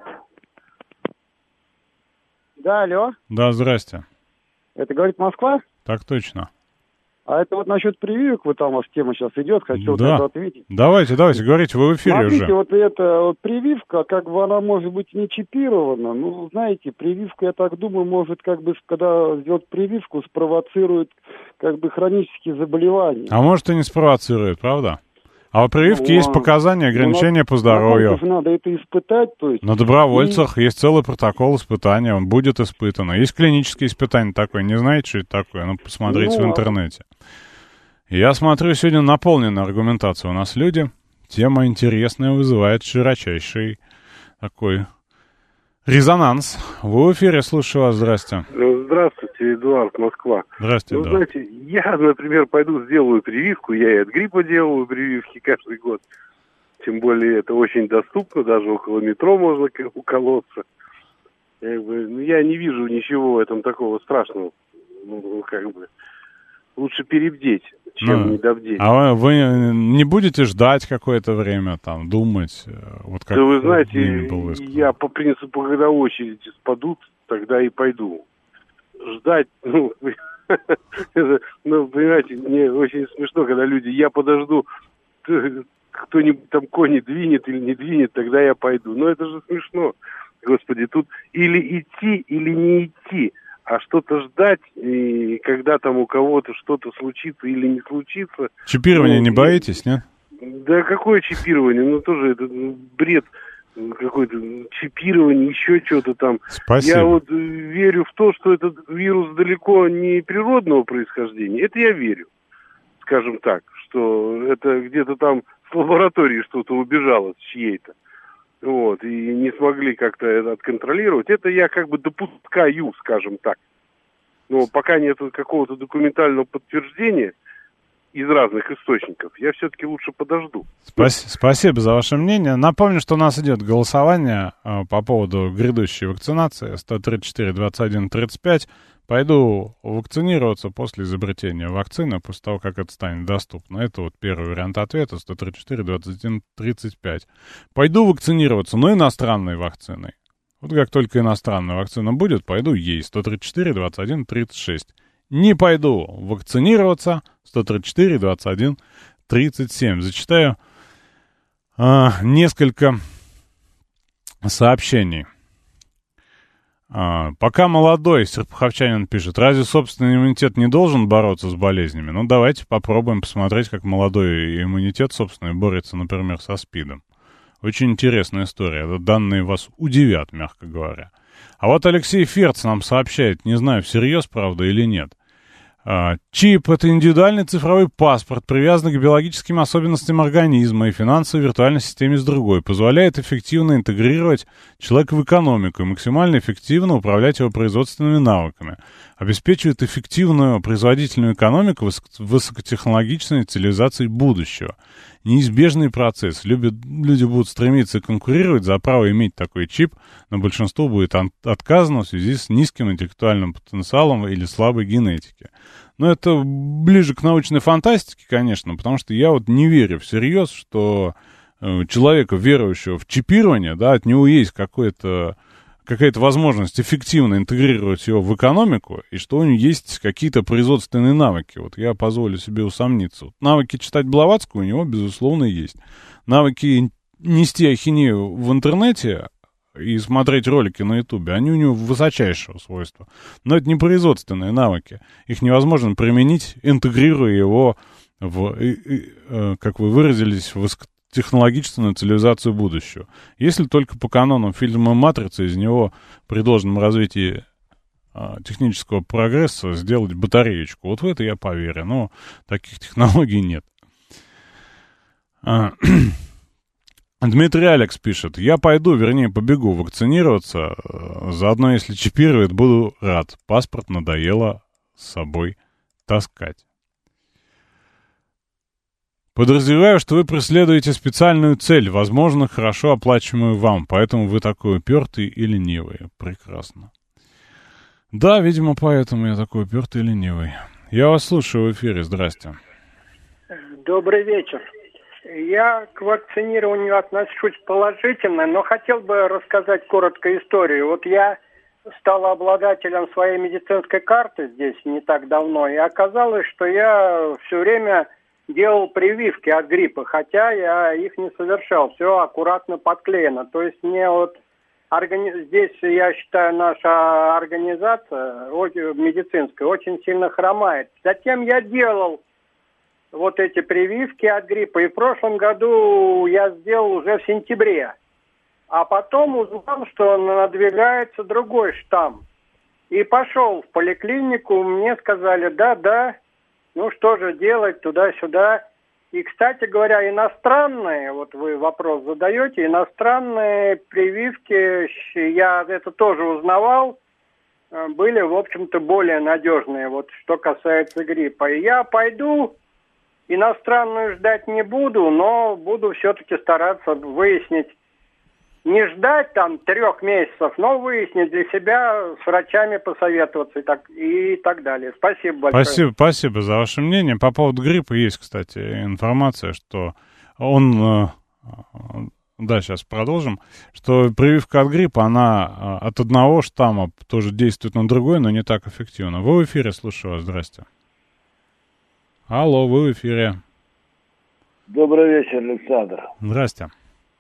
Да, алло. Да, здрасте. Это говорит Москва? Так точно. А это вот насчет прививок, вот там у вас тема сейчас идет, хочу да. вот это ответить. Давайте, говорите, вы в эфире. Смотрите, уже. вот эта вот прививка, как бы она может быть не чипирована, ну, знаете, прививка, я так думаю, может, как бы, когда сделать прививку, спровоцирует, как бы, хронические заболевания. А может и не спровоцирует, правда? А у прививки есть показания, ограничения по здоровью. Надо это испытать, то есть... На добровольцах есть целый протокол испытания, он будет испытан. Есть клинические испытания такое, не знаете, что это такое? Ну, посмотрите в интернете. Я смотрю, сегодня наполнена аргументация. У нас люди, тема интересная, вызывает широчайший такой резонанс. Вы в эфире, слушаю вас, здрасте. Здравствуйте, Эдуард, Москва. Здравствуйте, да. Знаете, я, например, пойду сделаю прививку, я и от гриппа делаю прививки каждый год. Тем более это очень доступно, даже около метро можно уколоться. Я не вижу ничего в этом такого страшного. Лучше перебдеть, чем недобдеть. А вы не будете ждать какое-то время, там, думать? Вот как да вы знаете, я по принципу, когда очереди спадут, тогда и пойду. Ждать, понимаете, мне очень смешно, когда люди, я подожду, кто-нибудь там кони двинет или не двинет, тогда я пойду. Но это же смешно, господи, тут или идти, или не идти. А что-то ждать, и когда там у кого-то что-то случится или не случится... Чипирование не боитесь, нет? Да какое чипирование? Ну, тоже это бред какое-то, чипирование, еще что-то там. Спасибо. Я вот верю в то, что этот вирус далеко не природного происхождения. Это я верю, скажем так, что это где-то там с лаборатории что-то убежало с чьей-то. Вот, и не смогли как-то это отконтролировать. Это я как бы допускаю, скажем так. Но пока нет какого-то документального подтверждения из разных источников, я все-таки лучше подожду. Спасибо за ваше мнение. Напомню, что у нас идет голосование по поводу грядущей вакцинации 134-21-35. Пойду вакцинироваться после изобретения вакцины, после того, как это станет доступно. Это вот первый вариант ответа, 134-21-35. Пойду вакцинироваться, но иностранной вакциной. Вот как только иностранная вакцина будет, пойду ей 134-21-36. Не пойду вакцинироваться, 134-21-37. Зачитаю несколько сообщений. Пока молодой, Серпуховчанин пишет, разве собственный иммунитет не должен бороться с болезнями? Ну, давайте попробуем посмотреть, как молодой иммунитет собственный борется, например, со СПИДом. Очень интересная история. Данные вас удивят, мягко говоря. А вот Алексей Ферц нам сообщает, не знаю, всерьез, правда, или нет. Чип — это индивидуальный цифровой паспорт, привязанный к биологическим особенностям организма и финансовой виртуальной системе с другой, позволяет эффективно интегрировать человека в экономику и максимально эффективно управлять его производственными навыками, обеспечивает эффективную производительную экономику высокотехнологичной цивилизацией будущего. Неизбежный процесс. Люди будут стремиться конкурировать за право иметь такой чип, но большинству будет отказано в связи с низким интеллектуальным потенциалом или слабой генетикой. Но это ближе к научной фантастике, конечно, потому что я вот не верю всерьез, что человека, верующего в чипирование, да, от него есть какая-то возможность эффективно интегрировать его в экономику, и что у него есть какие-то производственные навыки. Вот я позволю себе усомниться. Вот навыки читать Блаватскую у него, безусловно, есть. Навыки нести ахинею в интернете и смотреть ролики на Ютубе, они у него высочайшего свойства. Но это не производственные навыки. Их невозможно применить, интегрируя его в, как вы выразились, в технологичную цивилизацию будущего. Если только по канонам фильма «Матрица» из него при должном развитии технического прогресса сделать батареечку. Вот в это я поверю. Но таких технологий нет. Дмитрий Алекс пишет. Я пойду, вернее, побегу вакцинироваться. Заодно, если чипирует, буду рад. Паспорт надоело с собой таскать. Подозреваю, что вы преследуете специальную цель, возможно, хорошо оплачиваемую вам, поэтому вы такой упертый и ленивый. Прекрасно. Да, видимо, поэтому я такой упертый и ленивый. Я вас слушаю в эфире, здрасте. Добрый вечер. Я к вакцинированию отношусь положительно, но хотел бы рассказать коротко историю. Вот я стал обладателем своей медицинской карты здесь не так давно, и оказалось, что я все время делал прививки от гриппа, хотя я их не совершал. Все аккуратно подклеено. То есть мне вот здесь, я считаю, наша организация медицинская очень сильно хромает. Затем я делал вот эти прививки от гриппа, и в прошлом году я сделал уже в сентябре. А потом узнал, что надвигается другой штамм. И пошел в поликлинику, мне сказали, да, ну что же делать, туда-сюда. И, кстати говоря, иностранные, вот вы вопрос задаете, иностранные прививки, я это тоже узнавал, были, в общем-то, более надежные, вот что касается гриппа. И я пойду, иностранную ждать не буду, но буду все-таки стараться выяснить, не ждать там 3 месяцев, но выяснить для себя, с врачами посоветоваться и так далее. Спасибо большое. Спасибо за ваше мнение. По поводу гриппа есть, кстати, информация, что он... Да, сейчас продолжим. Что прививка от гриппа, она от одного штамма тоже действует на другой, но не так эффективно. Вы в эфире, слушаю вас, здрасте. Алло, вы в эфире. Добрый вечер, Александр. Здрасте.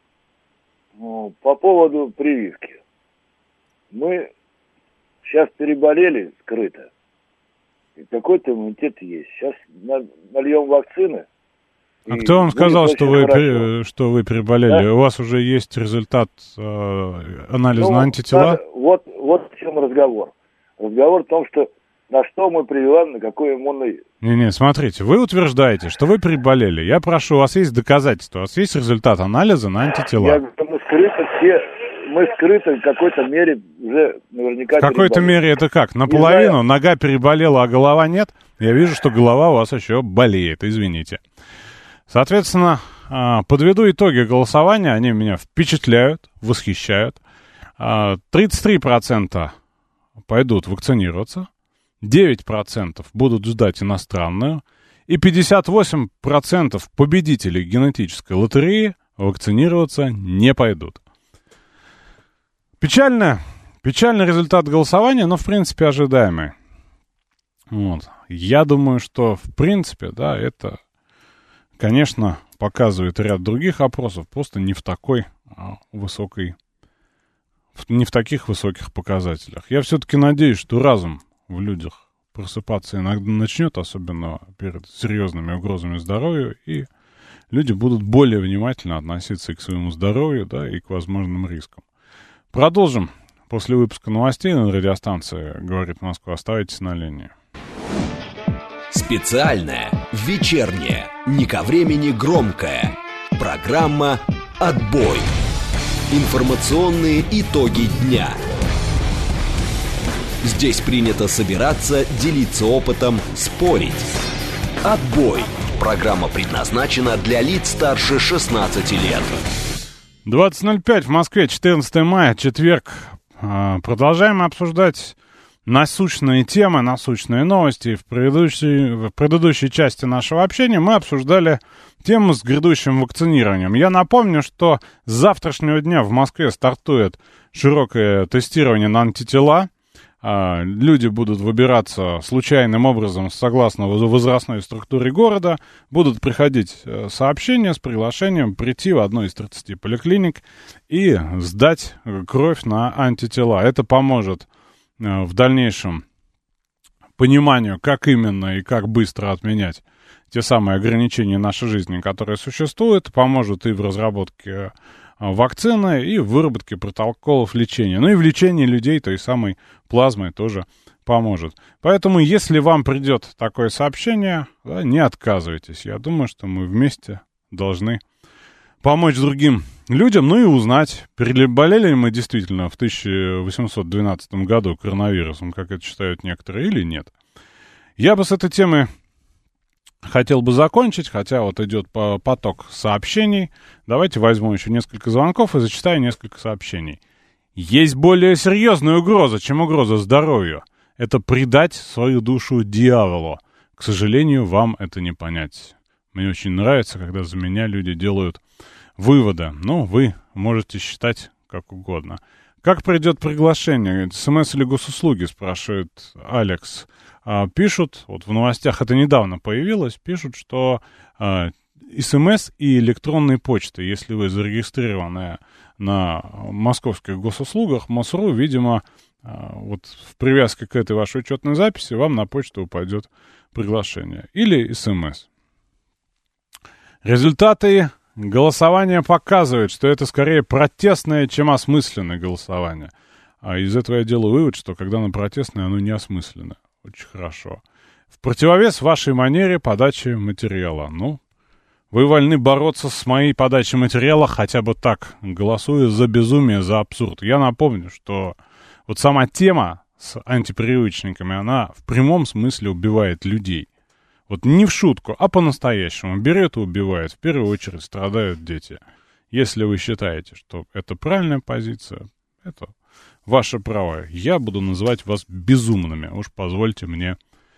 По поводу прививки. Мы сейчас переболели скрыто. И какой-то иммунитет есть. Сейчас нальем вакцины. А кто вам сказал, что вы переболели? У вас уже есть результат анализа на антитела? Вот в чем разговор. Разговор в том, что на что мы прививаем, на какой иммунный... Не, смотрите, вы утверждаете, что вы переболели. Я прошу, у вас есть доказательства, у вас есть результат анализа на антитела? Я говорю, мы скрыто в какой-то мере уже наверняка в какой-то мере это как? Наполовину? Нога переболела, а голова нет? Я вижу, что голова у вас еще болеет, извините. Соответственно, подведу итоги голосования, они меня впечатляют, восхищают. 33% пойдут вакцинироваться, 9% будут ждать иностранную, и 58% победителей генетической лотереи вакцинироваться не пойдут. Печальный результат голосования, но в принципе ожидаемый. Вот. Я думаю, что в принципе, да, это, конечно, показывает ряд других опросов, просто не в такой не в таких высоких показателях. Я все-таки надеюсь, что разум в людях просыпаться иногда начнет, особенно перед серьезными угрозами здоровью, и люди будут более внимательно относиться и к своему здоровью, да, и к возможным рискам. Продолжим после выпуска новостей на радиостанции «Говорит Москва». Оставайтесь на линии. Специальная, вечерняя, не ко времени громкая. Программа «Отбой». Информационные итоги дня. Здесь принято собираться, делиться опытом, спорить. «Отбой». Программа предназначена для лиц старше 16 лет. 20:05 в Москве, 14 мая, четверг. Продолжаем обсуждать насущные темы, насущные новости. В предыдущей части нашего общения мы обсуждали тему с грядущим вакцинированием. Я напомню, что с завтрашнего дня в Москве стартует широкое тестирование на антитела. Люди будут выбираться случайным образом согласно возрастной структуре города. Будут приходить сообщения с приглашением прийти в одну из 30 поликлиник и сдать кровь на антитела. Это поможет в дальнейшем пониманию, как именно и как быстро отменять те самые ограничения нашей жизни, которые существуют. Поможет и в разработке вакцины, и в выработке протоколов лечения. Ну и в лечении людей той самой плазмой тоже поможет. Поэтому, если вам придет такое сообщение, да, не отказывайтесь. Я думаю, что мы вместе должны помочь другим людям, ну и узнать, переболели ли мы действительно в 1812 году коронавирусом, как это считают некоторые, или нет. Я бы с этой темы хотел бы закончить, хотя вот идет поток сообщений. Давайте возьму еще несколько звонков и зачитаю несколько сообщений. Есть более серьезная угроза, чем угроза здоровью. Это предать свою душу дьяволу. К сожалению, вам это не понять. Мне очень нравится, когда за меня люди делают выводы. Ну, вы можете считать как угодно. Как придет приглашение? СМС или госуслуги, спрашивает Алекс. Пишут, вот в новостях это недавно появилось, пишут, что СМС и электронные почты, если вы зарегистрированы на московских госуслугах, МОСРУ, видимо, вот в привязке к этой вашей учетной записи вам на почту упадет приглашение. Или СМС. Результаты голосования показывают, что это скорее протестное, чем осмысленное голосование. А из этого я делаю вывод, что когда оно протестное, оно неосмысленное. Очень хорошо. В противовес вашей манере подачи материала. Ну, вы вольны бороться с моей подачей материала хотя бы так, голосуя за безумие, за абсурд. Я напомню, что вот сама тема с антипривычниками, она в прямом смысле убивает людей. Вот не в шутку, а по-настоящему. Берет и убивает. В первую очередь страдают дети. Если вы считаете, что это правильная позиция, это ваше право. Я буду называть вас безумными. Уж позвольте мне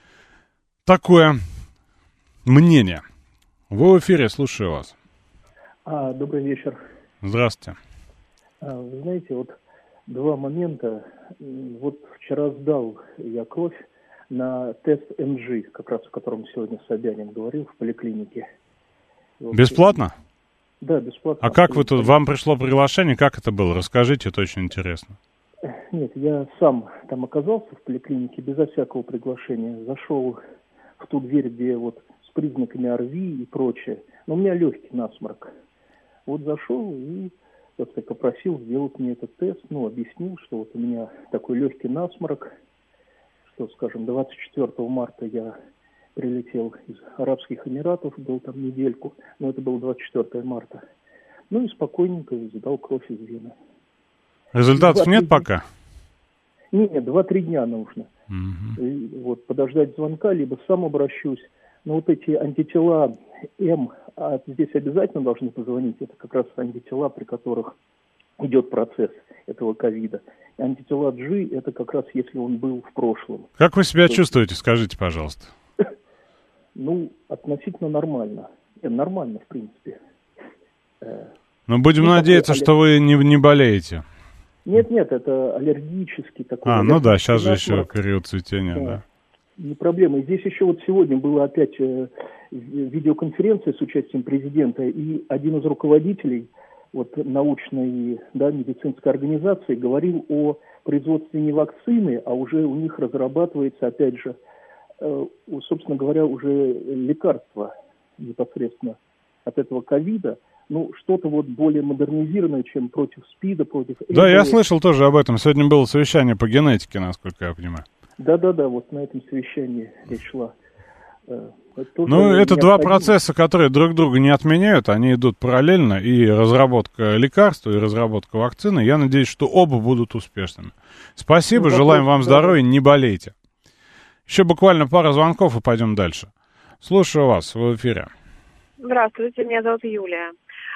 такое мнение. Вы в эфире, слушаю вас. Добрый вечер. Здравствуйте. Вы знаете, вот два момента. Вот вчера сдал я кровь на тест МГ, как раз о котором сегодня Собянин говорил в поликлинике. Вот. Бесплатно? Да, бесплатно. А как вы тут, вам пришло приглашение, как это было? Расскажите, это очень интересно. Нет, я сам там оказался в поликлинике безо всякого приглашения. Зашел в ту дверь, где вот с признаками ОРВИ и прочее. Но у меня легкий насморк. Вот зашел и, так сказать, попросил сделать мне этот тест. Ну, объяснил, что вот у меня такой легкий насморк, что, скажем, 24 марта я прилетел из Арабских Эмиратов, был там недельку, но это было 24 марта. Ну и спокойненько сдал кровь из вены. Результатов нет пока? Нет, 2-3 дня нужно. И вот подождать звонка, либо сам обращусь. Но вот эти антитела М, здесь обязательно должны позвонить. Это как раз антитела, при которых идет процесс этого ковида. И антитела G, это как раз если он был в прошлом. Как вы себя чувствуете, скажите, пожалуйста? Ну, относительно нормально. Нормально, в принципе. Но будем надеяться, что вы не болеете. Нет, это аллергический такой. Ну да, сейчас же еще период цветения, да. Не проблема. И здесь еще вот сегодня была опять видеоконференция с участием президента, и один из руководителей вот научной, да, медицинской организации говорил о производстве не вакцины, а уже у них разрабатывается, опять же, собственно говоря, уже лекарство непосредственно от этого ковида. Ну, что-то вот более модернизированное, чем против СПИДа, против... Да, я слышал тоже об этом. Сегодня было совещание по генетике, насколько я понимаю. Да, вот на этом совещании речь шла. Ну, это два процесса, которые друг друга не отменяют, они идут параллельно, и разработка лекарства, и разработка вакцины. Я надеюсь, что оба будут успешными. Спасибо, желаем вам здоровья, не болейте. Еще буквально пара звонков, и пойдем дальше. Слушаю вас, вы в эфире. Здравствуйте, меня зовут Юлия.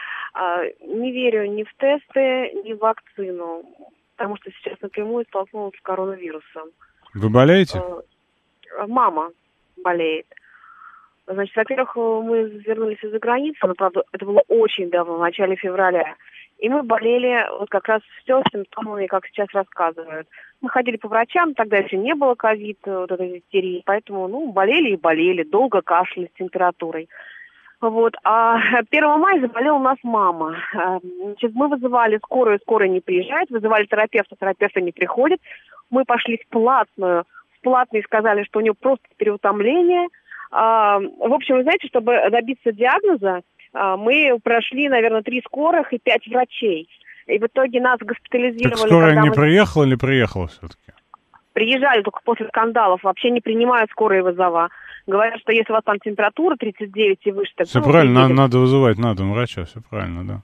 Не верю ни в тесты, ни в вакцину, потому что сейчас напрямую столкнулась с коронавирусом. Вы болеете? Мама болеет. Значит, во-первых, мы вернулись из-за границы, но, правда, это было очень давно, в начале февраля. И мы болели вот как раз все симптомами, как сейчас рассказывают. Мы ходили по врачам, тогда еще не было ковид, вот этой истерии, поэтому, болели и болели, долго кашляли с температурой. Вот. А 1 мая заболела у нас мама. Значит, мы вызывали скорую не приезжает, вызывали терапевта не приходит. Мы пошли в платную сказали, что у нее просто переутомление. В общем, вы знаете, чтобы добиться диагноза, мы прошли, наверное, 3 скорых и 5 врачей. И в итоге нас госпитализировали. Так скорая не приехала или приехала все-таки? Приезжали только после скандалов, вообще не принимают скорые вызова. Говорят, что если у вас там температура 39 и выше... Все правильно, надо вызывать, надо врача, все правильно, да.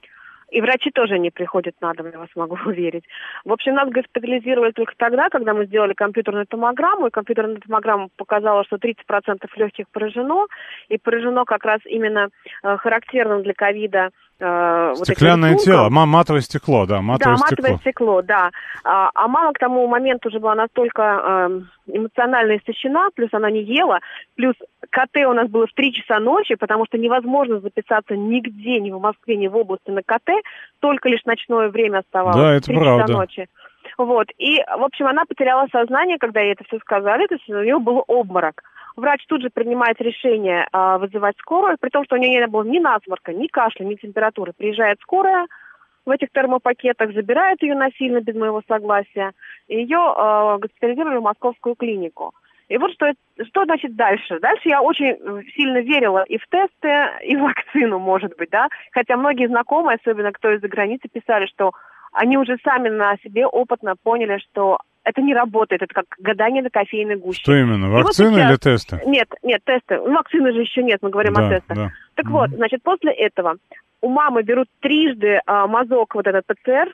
И врачи тоже не приходят на дом, я вас могу уверить. В общем, нас госпитализировали только тогда, когда мы сделали компьютерную томограмму, и компьютерная томограмма показала, что 30% легких поражено, и поражено как раз именно характерным для ковида стеклянное тело, матовое стекло, да, матовое стекло, да. А мама к тому моменту уже была настолько эмоционально истощена, плюс она не ела, плюс КТ у нас было в 3 часа ночи, потому что невозможно записаться нигде, ни в Москве, ни в области на КТ, только лишь ночное время оставалось. Да, это 3 правда. часа ночи. Вот, и, в общем, она потеряла сознание, когда ей это все сказали, то есть у нее был обморок. Врач тут же принимает решение вызывать скорую, при том, что у нее не было ни насморка, ни кашля, ни температуры. Приезжает скорая в этих термопакетах, забирает ее насильно, без моего согласия, и ее госпитализировали в московскую клинику. И вот что значит дальше? Дальше я очень сильно верила и в тесты, и в вакцину, может быть, да. Хотя многие знакомые, особенно кто из-за границы, писали, что они уже сами на себе опытно поняли, что это не работает, это как гадание на кофейной гуще. Что именно, вакцины или тесты? Нет, тесты. Вакцины же еще нет, мы говорим о тестах. Да. Так вот, значит, после этого у мамы берут трижды мазок, вот этот ПЦР,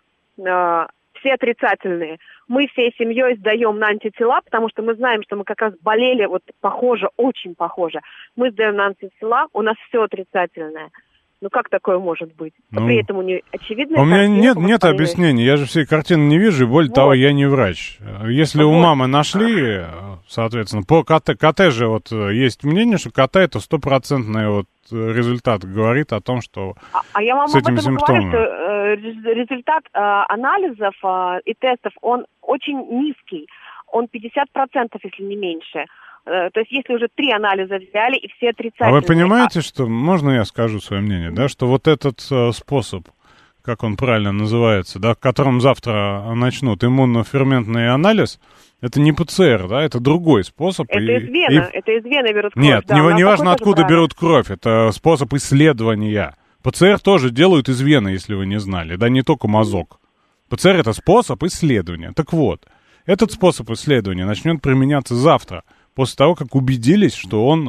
все отрицательные. Мы всей семьей сдаем на антитела, потому что мы знаем, что мы как раз болели, вот похоже, очень похоже. Мы сдаем на антитела, у нас все отрицательное. Ну как такое может быть? При этом у нее очевидно... У меня нет объяснений, я же всей картины не вижу, и более того, я не врач. Если у мамы нашли, соответственно, по КТ же вот есть мнение, что КТ это 100% вот результат говорит о том, что я вам с этими симптомами. Говорю, что результат анализов и тестов, он очень низкий, он 50%, если не меньше. То есть, если уже 3 анализа взяли, и все отрицательные... А вы понимаете, что... Можно я скажу свое мнение, да? Что вот этот способ, как он правильно называется, да, которым завтра начнут иммуноферментный анализ, это не ПЦР, да, это другой способ. Это из вены берут кровь. Нет, не важно, откуда берут кровь, это способ исследования. ПЦР тоже делают из вены, если вы не знали, да, не только мазок. ПЦР — это способ исследования. Так вот, этот способ исследования начнет применяться завтра, после того, как убедились, что он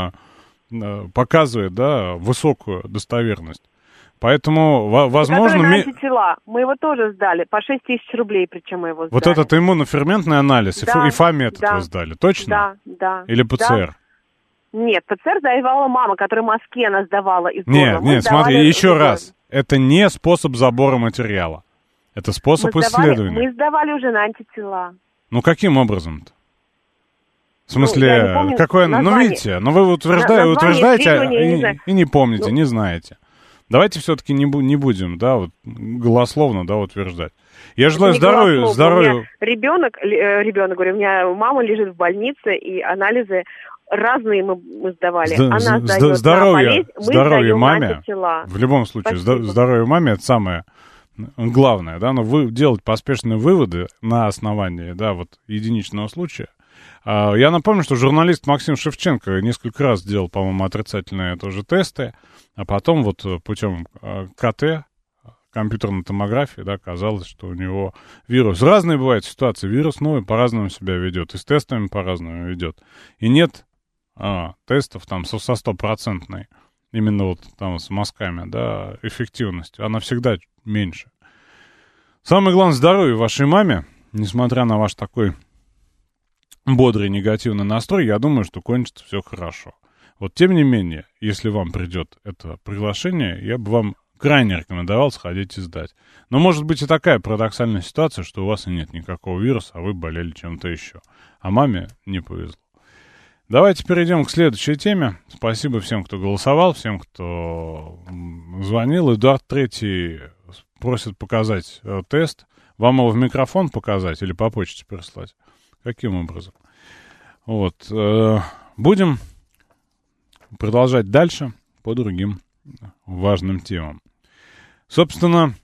показывает, да, высокую достоверность. Поэтому, возможно... антитела. Мы его тоже сдали, по 6 тысяч рублей, причем мы его сдали. Вот этот иммуноферментный анализ, да, ИФА-метод вы сдали, точно? Да. Или ПЦР? Да. Нет, ПЦР сдавала мама, которая в Москве она сдавала из дома. Нет, смотри, еще раз. Это не способ забора материала. Это способ исследования. Мы сдавали уже на антитела. Ну, каким образом-то? В смысле, какое... Ну, видите, вы утверждаете и не помните, не знаете. Давайте все-таки не будем, да, вот, голословно, да, утверждать. Я желаю здоровья. Ребенок, говорю, у меня мама лежит в больнице, и анализы разные мы сдавали. Она сдает здоровье маме. В любом случае, здоровье маме — это самое главное, да, но делать поспешные выводы на основании, да, вот единичного случая. Я напомню, что журналист Максим Шевченко несколько раз делал, по-моему, отрицательные тоже тесты, а потом вот путем КТ, компьютерной томографии, да, казалось, что у него вирус. Разные бывают ситуации. Вирус новый по-разному себя ведет, и с тестами по-разному ведет. И нет тестов там со 100%, именно вот там с мазками, да, эффективностью. Она всегда меньше. Самое главное — здоровье вашей маме, несмотря на ваш такой бодрый негативный настрой, я думаю, что кончится все хорошо. Вот тем не менее, если вам придет это приглашение, я бы вам крайне рекомендовал сходить и сдать. Но может быть и такая парадоксальная ситуация, что у вас и нет никакого вируса, а вы болели чем-то еще. А маме не повезло. Давайте перейдем к следующей теме. Спасибо всем, кто голосовал, всем, кто звонил. Эдуард Третий просит показать тест. Вам его в микрофон показать или по почте прислать? Каким образом? Вот. Будем продолжать дальше по другим важным темам. Собственно,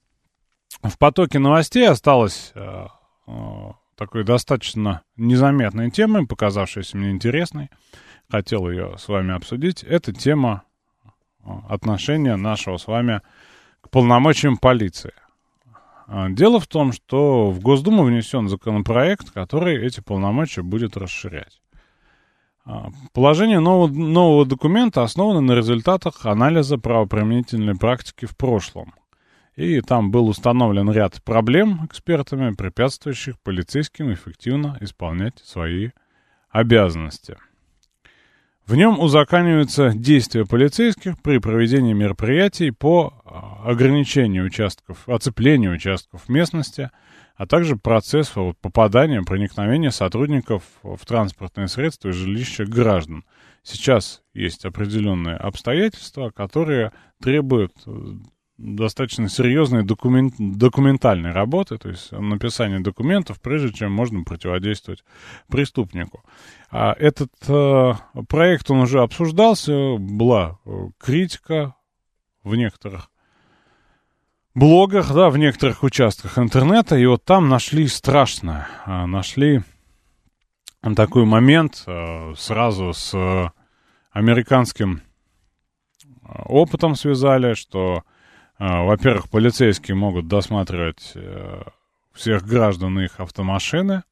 в потоке новостей осталась такой достаточно незаметной темой, показавшейся мне интересной. Хотел ее с вами обсудить. Это тема отношения нашего с вами к полномочиям полиции. Дело в том, что в Госдуму внесен законопроект, который эти полномочия будет расширять. Положение нового документа основано на результатах анализа правоприменительной практики в прошлом. И там был установлен ряд проблем экспертами, препятствующих полицейским эффективно исполнять свои обязанности. В нем узакониваются действия полицейских при проведении мероприятий по ограничению участков, оцеплению участков местности, а также процесс попадания, проникновения сотрудников в транспортные средства и жилища граждан. Сейчас есть определенные обстоятельства, которые требуют достаточно серьезной документальной работы, то есть написание документов, прежде чем можно противодействовать преступнику. Этот проект, он уже обсуждался, была критика в некоторых блогах, да, в некоторых участках интернета, и вот там нашли страшное, нашли такой момент сразу с американским опытом связали, что, во-первых, полицейские могут досматривать всех граждан и их автомашины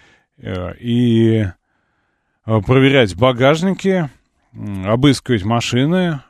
и проверять багажники, обыскивать машины,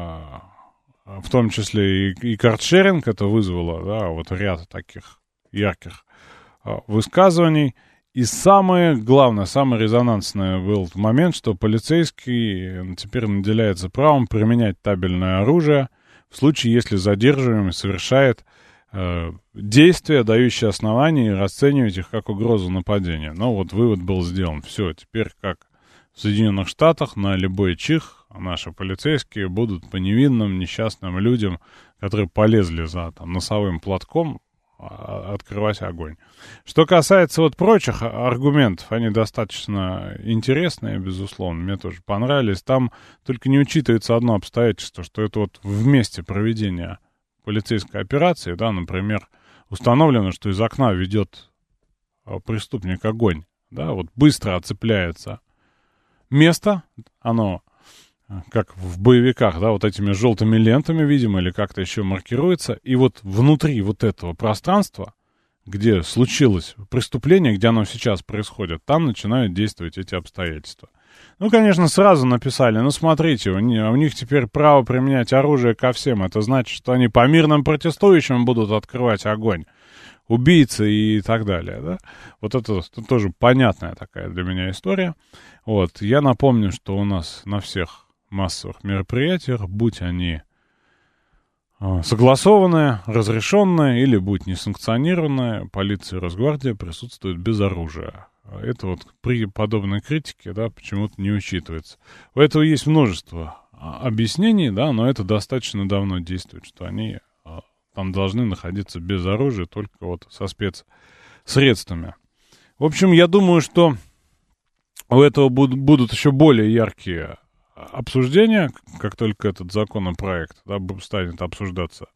в том числе и каршеринг. Это вызвало, да, вот ряд таких ярких высказываний. И самое главное, самое резонансное был момент, что полицейский теперь наделяется правом применять табельное оружие в случае, если задерживаемый совершает действия, дающие основания, и расценивать их как угрозу нападения. Но вот вывод был сделан. Все, теперь как в Соединенных Штатах на любой чих наши полицейские будут по невинным, несчастным людям, которые полезли за носовым платком, открывать огонь. Что касается вот прочих аргументов, они достаточно интересные, безусловно, мне тоже понравились. Там только не учитывается одно обстоятельство, что это вот в месте проведения полицейской операции, да, например, установлено, что из окна ведет преступник огонь, да, вот быстро оцепляется место, оно как в боевиках, да, вот этими желтыми лентами, видимо, или как-то еще маркируется, и вот внутри вот этого пространства, где случилось преступление, где оно сейчас происходит, там начинают действовать эти обстоятельства. Ну, конечно, сразу написали, ну, смотрите, у них теперь право применять оружие ко всем, это значит, что они по мирным протестующим будут открывать огонь, убийцы и так далее, да. Вот это тоже понятная такая для меня история. Вот, я напомню, что у нас на всех массовых мероприятиях, будь они согласованные, разрешенные или будь несанкционированные, полиция и Росгвардия присутствуют без оружия. Это вот при подобной критике, да, почему-то не учитывается. У этого есть множество объяснений, да, но это достаточно давно действует, что они там должны находиться без оружия, только вот со спецсредствами. В общем, я думаю, что у этого будут еще более яркие обсуждения, как только этот законопроект, да, станет обсуждаться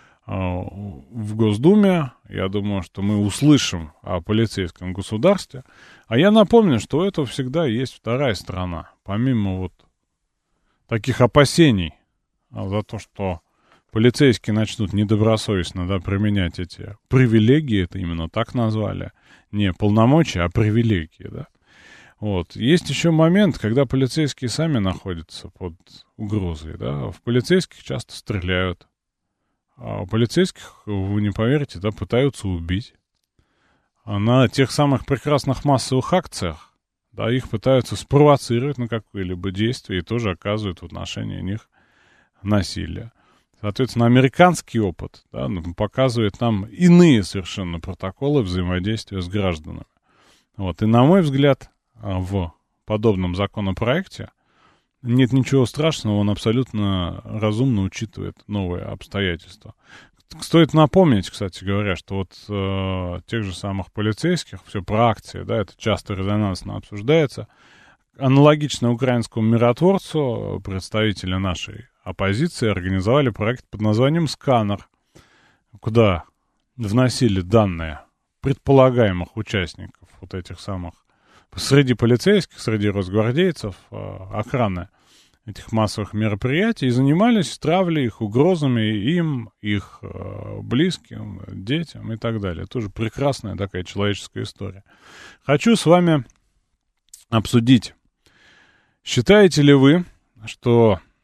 в Госдуме. Я думаю, что мы услышим о полицейском государстве. А я напомню, что у этого всегда есть вторая сторона. Помимо вот таких опасений за то, что полицейские начнут недобросовестно, да, применять эти привилегии, это именно так назвали, не полномочия, а привилегии, да. Вот. Есть еще момент, когда полицейские сами находятся под угрозой, да. В полицейских часто стреляют. А у полицейских, вы не поверите, да, пытаются убить. А на тех самых прекрасных массовых акциях, да, их пытаются спровоцировать на какое-либо действие и тоже оказывают в отношении них насилие. Соответственно, американский опыт, да, показывает нам иные совершенно протоколы взаимодействия с гражданами. Вот. И, на мой взгляд, в подобном законопроекте нет ничего страшного, он абсолютно разумно учитывает новые обстоятельства. Стоит напомнить, кстати говоря, что вот тех же самых полицейских, все про акции, да, это часто резонансно обсуждается. Аналогично украинскому миротворцу представители нашей оппозиции организовали проект под названием «Сканер», куда вносили данные предполагаемых участников вот этих самых среди полицейских, среди росгвардейцев, охраны этих массовых мероприятий, и занимались травлей их, угрозами им, их близким, детям и так далее. Тоже прекрасная такая человеческая история. Хочу с вами обсудить, считаете ли вы, что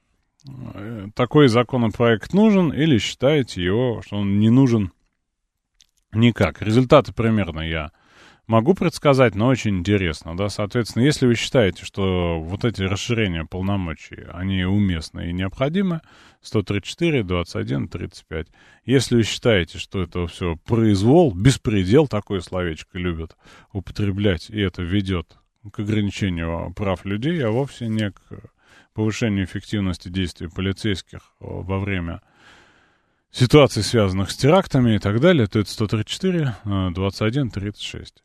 такой законопроект нужен, или считаете его, что он не нужен никак. Результаты примерно я могу предсказать, но очень интересно, да, соответственно, если вы считаете, что вот эти расширения полномочий, они уместны и необходимы, 134, 21, 35. Если вы считаете, что это все произвол, беспредел, такое словечко любят употреблять, и это ведет к ограничению прав людей, а вовсе не к повышению эффективности действий полицейских во время ситуаций, связанных с терактами и так далее, то это 134, 21, 36.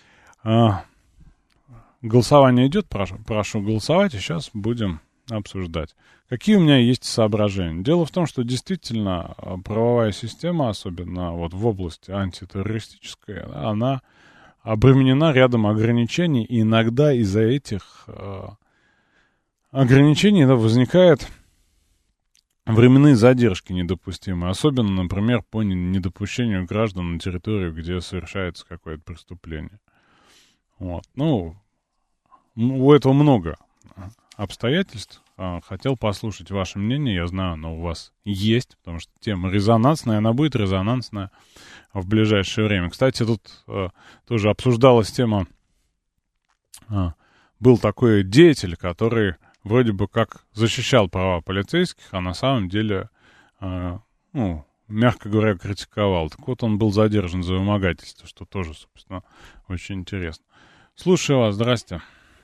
Голосование идет, прошу голосовать, и сейчас будем обсуждать. Какие у меня есть соображения? Дело в том, что действительно правовая система, особенно вот в области антитеррористической, она обременена рядом ограничений, и иногда из-за этих ограничений возникают временные задержки недопустимые, особенно, например, по недопущению граждан на территорию, где совершается какое-то преступление. Вот. Ну, у этого много обстоятельств. Хотел послушать ваше мнение. Я знаю, оно у вас есть, потому что тема резонансная. Она будет резонансная в ближайшее время. Кстати, тут тоже обсуждалась тема. Был такой деятель, который вроде бы как защищал права полицейских, а на самом деле, мягко говоря, критиковал. Так вот, он был задержан за вымогательство, что тоже, собственно, очень интересно. Слушаю вас, здрасте.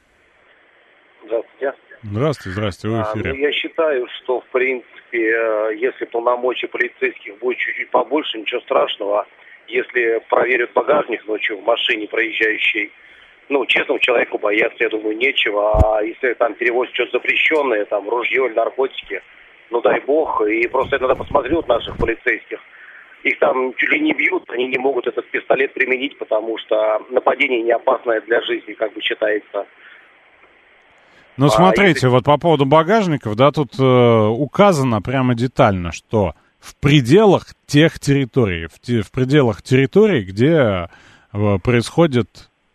Здравствуйте. Здравствуйте, вы в эфире. Я считаю, что, в принципе, если полномочий полицейских будет чуть-чуть побольше, ничего страшного. Если проверят багажник ночью в машине проезжающей, честному человеку бояться, я думаю, нечего. А если там перевозят что-то запрещенное, там, ружье или наркотики, дай бог. И просто я иногда посмотрю наших полицейских. Их там чуть ли не бьют, они не могут этот пистолет применить, потому что нападение не опасное для жизни, как бы считается. Ну, смотрите, вот по поводу багажников, да, тут указано прямо детально, что в пределах тех территорий, в пределах территорий, где происходит,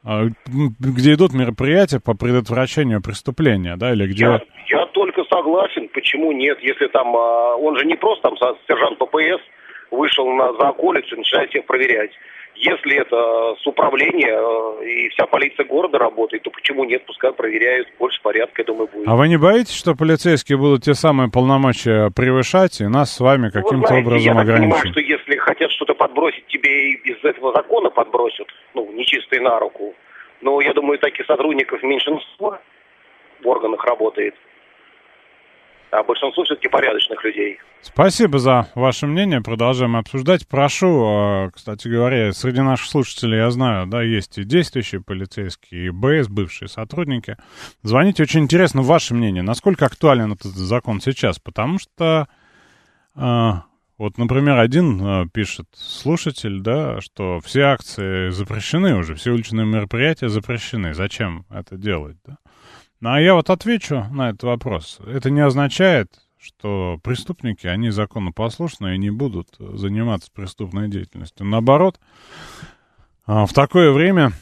где идут мероприятия по предотвращению преступления, да, или где... Я только согласен, почему нет, если там, он же не просто там сержант ППС вышел за околицу и начинает всех проверять. Если это с управления и вся полиция города работает, то почему нет, пускай проверяют, больше порядка, я думаю, будет. А вы не боитесь, что полицейские будут те самые полномочия превышать и нас с вами каким-то образом ограничить? Я понимаю, что если хотят что-то подбросить, тебе и из этого закона подбросят, нечистые на руку. Но я думаю, таких сотрудников меньшинство в органах работает. А большинство все-таки порядочных людей. Спасибо за ваше мнение. Продолжаем обсуждать. Прошу, кстати говоря, среди наших слушателей, я знаю, да, есть и действующие полицейские, и БС, бывшие сотрудники. Звоните, очень интересно ваше мнение. Насколько актуален этот закон сейчас? Потому что, вот, например, один пишет слушатель, да, что все акции запрещены уже, все уличные мероприятия запрещены. Зачем это делать, да? Ну, а я вот отвечу на этот вопрос. Это не означает, что преступники, они законопослушны и не будут заниматься преступной деятельностью. Наоборот, в такое время,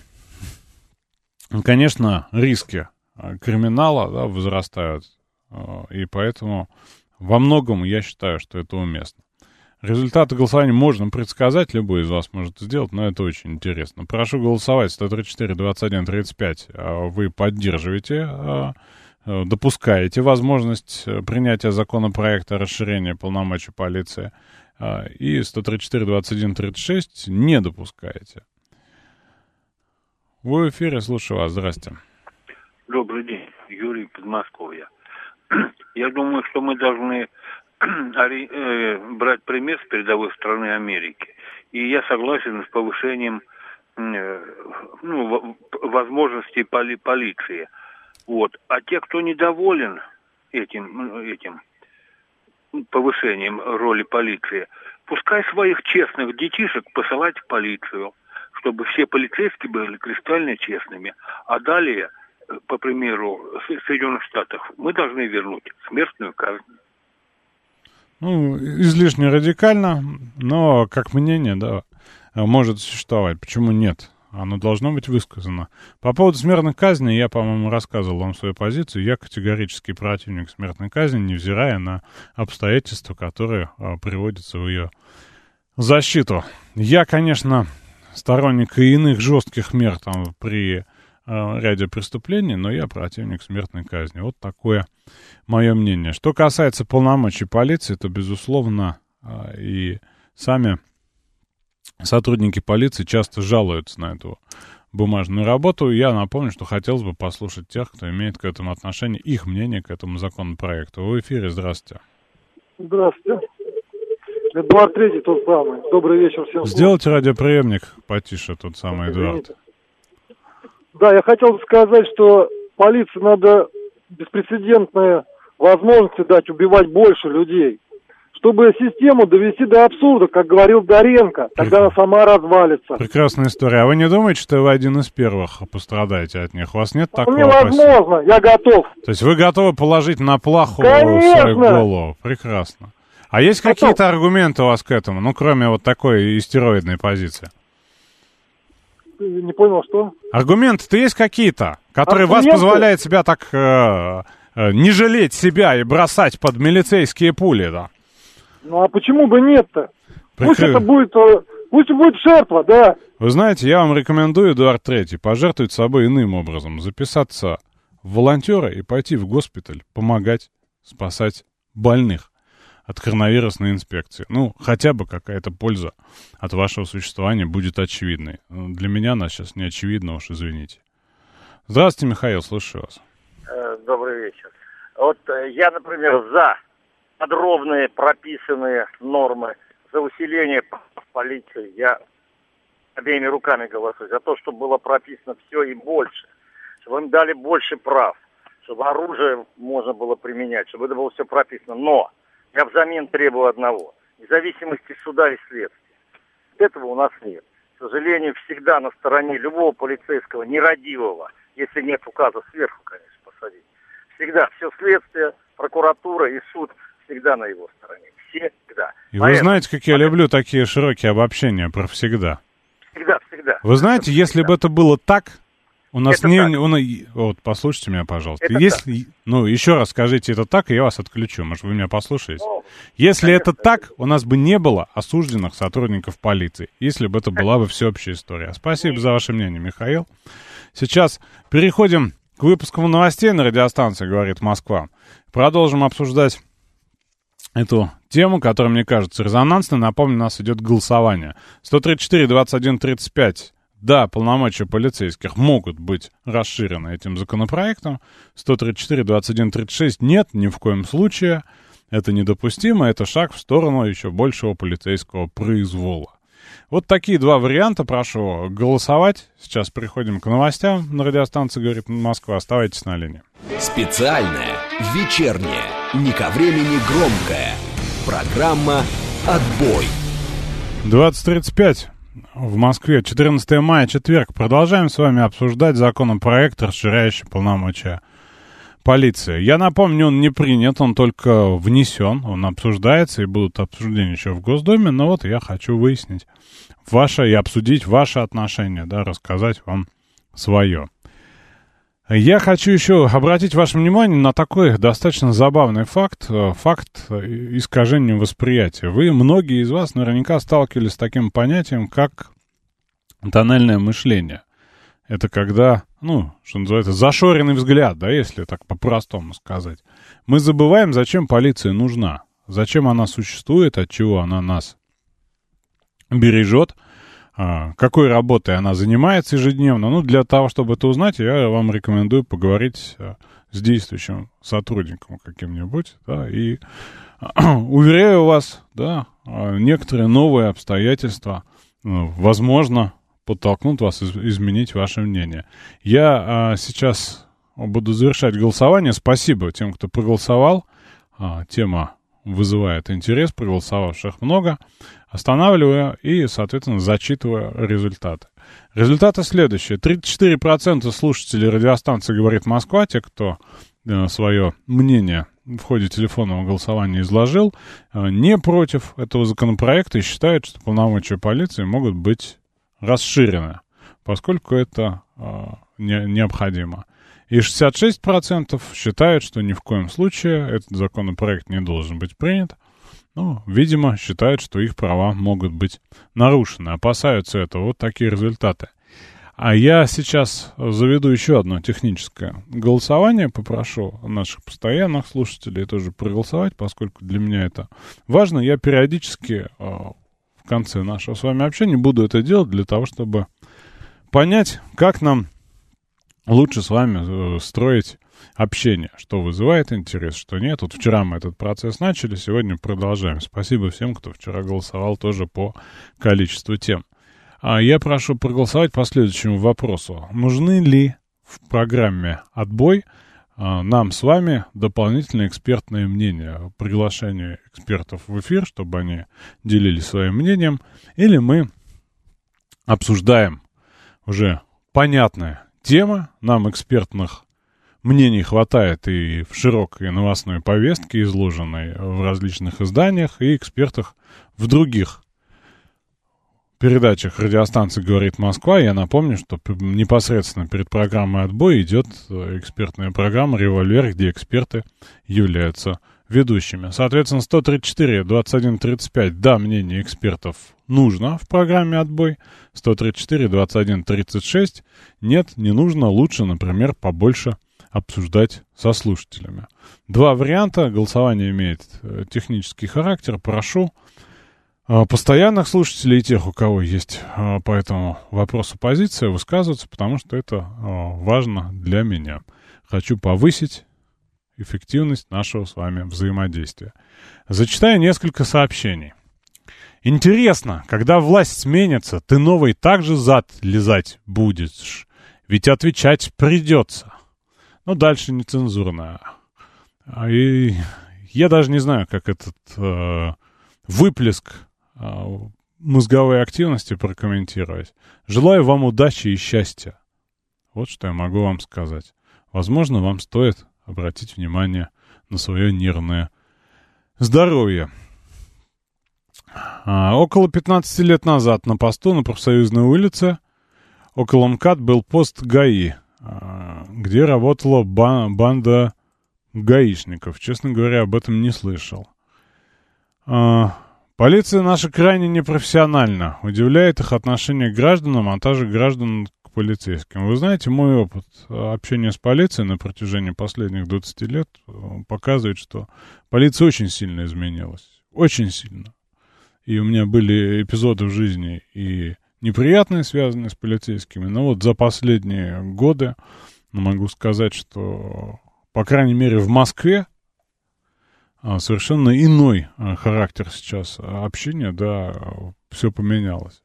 конечно, риски криминала, да, возрастают. И поэтому во многом я считаю, что это уместно. Результаты голосования можно предсказать, любой из вас может сделать, но это очень интересно. Прошу голосовать, 134, 21, 35. Вы поддерживаете, допускаете возможность принятия законопроекта о расширении полномочий полиции, и 134, 21, 36 не допускаете. Вы в эфире, слушаю вас, здрасте. Добрый день, Юрий, Подмосковье. Я думаю, что мы должны брать пример с передовой страны Америки. И я согласен с повышением возможностей полиции. Вот. А те, кто недоволен этим повышением роли полиции, пускай своих честных детишек посылать в полицию, чтобы все полицейские были кристально честными. А далее, по примеру Соединенных Штатов, мы должны вернуть смертную казнь. Излишне радикально, но как мнение, да, может существовать. Почему нет? оно должно быть высказано. По поводу смертной казни, я, по-моему, рассказывал вам свою позицию. Я категорический противник смертной казни, невзирая на обстоятельства, которые приводятся в ее защиту. Я, конечно, сторонник и иных жестких мер там, при ряде преступлений, но я противник смертной казни. Вот такое мое мнение. Что касается полномочий полиции, то, безусловно, и сами сотрудники полиции часто жалуются на эту бумажную работу. Я напомню, что хотелось бы послушать тех, кто имеет к этому отношение, их мнение к этому законопроекту. Вы в эфире, здравствуйте. Здравствуйте. Эдуард Третий, тот самый. Добрый вечер всем. Сделайте радиоприемник потише, тот самый Эдуард. Да, я хотел бы сказать, что полиции надо беспрецедентные возможности дать убивать больше людей. Чтобы систему довести до абсурда, как говорил Доренко, тогда она сама развалится. Прекрасная история. А вы не думаете, что вы один из первых пострадаете от них? У вас нет такого? Невозможно, я готов. То есть вы готовы положить на плаху свою голову? Прекрасно. А есть какие-то аргументы у вас к этому? Ну, кроме вот такой истероидной позиции. Не понял, что? Аргументы-то есть какие-то, которые вас позволяют себя так не жалеть себя и бросать под милицейские пули, да? Ну, а почему бы нет-то? Пусть это будет, пусть будет жертва, да. Вы знаете, я вам рекомендую, Эдуард Третий, пожертвовать собой иным образом. Записаться в волонтеры и пойти в госпиталь, помогать, спасать больных от коронавирусной инспекции. Ну, хотя бы какая-то польза от вашего существования будет очевидной. Для меня она сейчас не очевидна, уж извините. Здравствуйте, Михаил, слушаю вас. Добрый вечер. Вот я, например, за подробные прописанные нормы, за усиление полиции. Я обеими руками голосую за то, чтобы было прописано все и больше. Чтобы им дали больше прав. Чтобы оружие можно было применять. Чтобы это было все прописано. Но я взамен требую одного. Независимости суда и следствия. Этого у нас нет. К сожалению, всегда на стороне любого полицейского нерадивого, если нет указа сверху, конечно, посадить. Всегда все следствие, прокуратура и суд всегда на его стороне. Всегда. И вы знаете, как я люблю такие широкие обобщения про всегда. Всегда. Вы знаете, если бы это было так, у нас вот послушайте меня, пожалуйста. Если, еще раз скажите это так, и я вас отключу. Может, вы меня послушаете? Если это так, у нас бы не было осужденных сотрудников полиции, если бы это была бы всеобщая история. Спасибо за ваше мнение, Михаил. Сейчас переходим к выпуску новостей на радиостанции «Говорит Москва». Продолжим обсуждать эту тему, которая, мне кажется, резонансной. Напомню, у нас идет голосование. 134-21-35. Да, полномочия полицейских могут быть расширены этим законопроектом. 134-21-36. Нет, ни в коем случае. Это недопустимо. Это шаг в сторону еще большего полицейского произвола. Вот такие два варианта. Прошу голосовать. Сейчас переходим к новостям на радиостанции «Говорит Москва». Оставайтесь на линии. Специальная, вечерняя, не ко времени громкая. Программа «Отбой». 20:35 в Москве. 14 мая, четверг. Продолжаем с вами обсуждать законопроект, расширяющий полномочия полиции. Я напомню, он не принят, он только внесен, он обсуждается, и будут обсуждения еще в Госдуме, но вот я хочу выяснить и обсудить ваши отношения, да, рассказать вам свое. Я хочу еще обратить ваше внимание на такой достаточно забавный факт искажения восприятия. Многие из вас наверняка сталкивались с таким понятием, как тоннельное мышление. Это когда, что называется, зашоренный взгляд, да, если так по-простому сказать. Мы забываем, зачем полиция нужна, зачем она существует, от чего она нас бережет, какой работой она занимается ежедневно. Для того, чтобы это узнать, я вам рекомендую поговорить с действующим сотрудником каким-нибудь, да, и уверяю вас, да, некоторые новые обстоятельства, возможно, подтолкнут вас изменить ваше мнение. Я сейчас буду завершать голосование. Спасибо тем, кто проголосовал. Тема вызывает интерес, проголосовавших много. Останавливаю и, соответственно, зачитываю результаты. Результаты следующие. 34% слушателей радиостанции «Говорит Москва», те, кто свое мнение в ходе телефонного голосования изложил, не против этого законопроекта и считают, что полномочия полиции могут быть расширены. поскольку это необходимо. И 66% считают, что ни в коем случае этот законопроект не должен быть принят. Ну, видимо, считают, что их права могут быть нарушены, опасаются этого. Вот такие результаты. А я сейчас заведу еще одно техническое голосование. Попрошу наших постоянных слушателей тоже проголосовать, поскольку для меня это важно. Я периодически в конце нашего с вами общения буду это делать для того, чтобы понять, как нам лучше с вами строить общение, что вызывает интерес, что нет. Вот вчера мы этот процесс начали, сегодня продолжаем. Спасибо всем, кто вчера голосовал тоже по количеству тем. А я прошу проголосовать по следующему вопросу. Нужны ли в программе «Отбой» нам с вами дополнительные экспертные мнения, приглашение экспертов в эфир, чтобы они делились своим мнением, или мы обсуждаем уже понятные темы, нам экспертных мнений хватает и в широкой новостной повестке, изложенной в различных изданиях, и экспертах в других передачах радиостанции «Говорит Москва». Я напомню, что непосредственно перед программой «Отбой» идет экспертная программа «Револьвер», где эксперты являются ведущими. Соответственно, 134-21-35, да, мнение экспертов нужно в программе «Отбой». 134-21-36, нет, не нужно, лучше, например, побольше обсуждать со слушателями. Два варианта. Голосование имеет технический характер. Прошу постоянных слушателей и тех, у кого есть по этому вопросу позиция, высказываться, потому что это важно для меня. Хочу повысить эффективность нашего с вами взаимодействия. Зачитаю несколько сообщений. Интересно, когда власть сменится, ты новый также зад лизать будешь, ведь отвечать придется. Ну, дальше нецензурно. И я даже не знаю, как этот выплеск мозговой активности прокомментировать. Желаю вам удачи и счастья. Вот что я могу вам сказать. Возможно, вам стоит обратить внимание на свое нервное здоровье. Около 15 лет назад на посту на Профсоюзной улице около МКАД был пост ГАИ, где работала банда гаишников. Честно говоря, об этом не слышал. Полиция наша крайне непрофессиональна. Удивляет их отношение к гражданам, а также граждан к полицейским. Вы знаете, мой опыт общения с полицией на протяжении последних 20 лет показывает, что полиция очень сильно изменилась. Очень сильно. И у меня были эпизоды в жизни и неприятные, связанные с полицейскими. Но вот за последние годы могу сказать, что, по крайней мере, в Москве совершенно иной характер сейчас общения, да, все поменялось.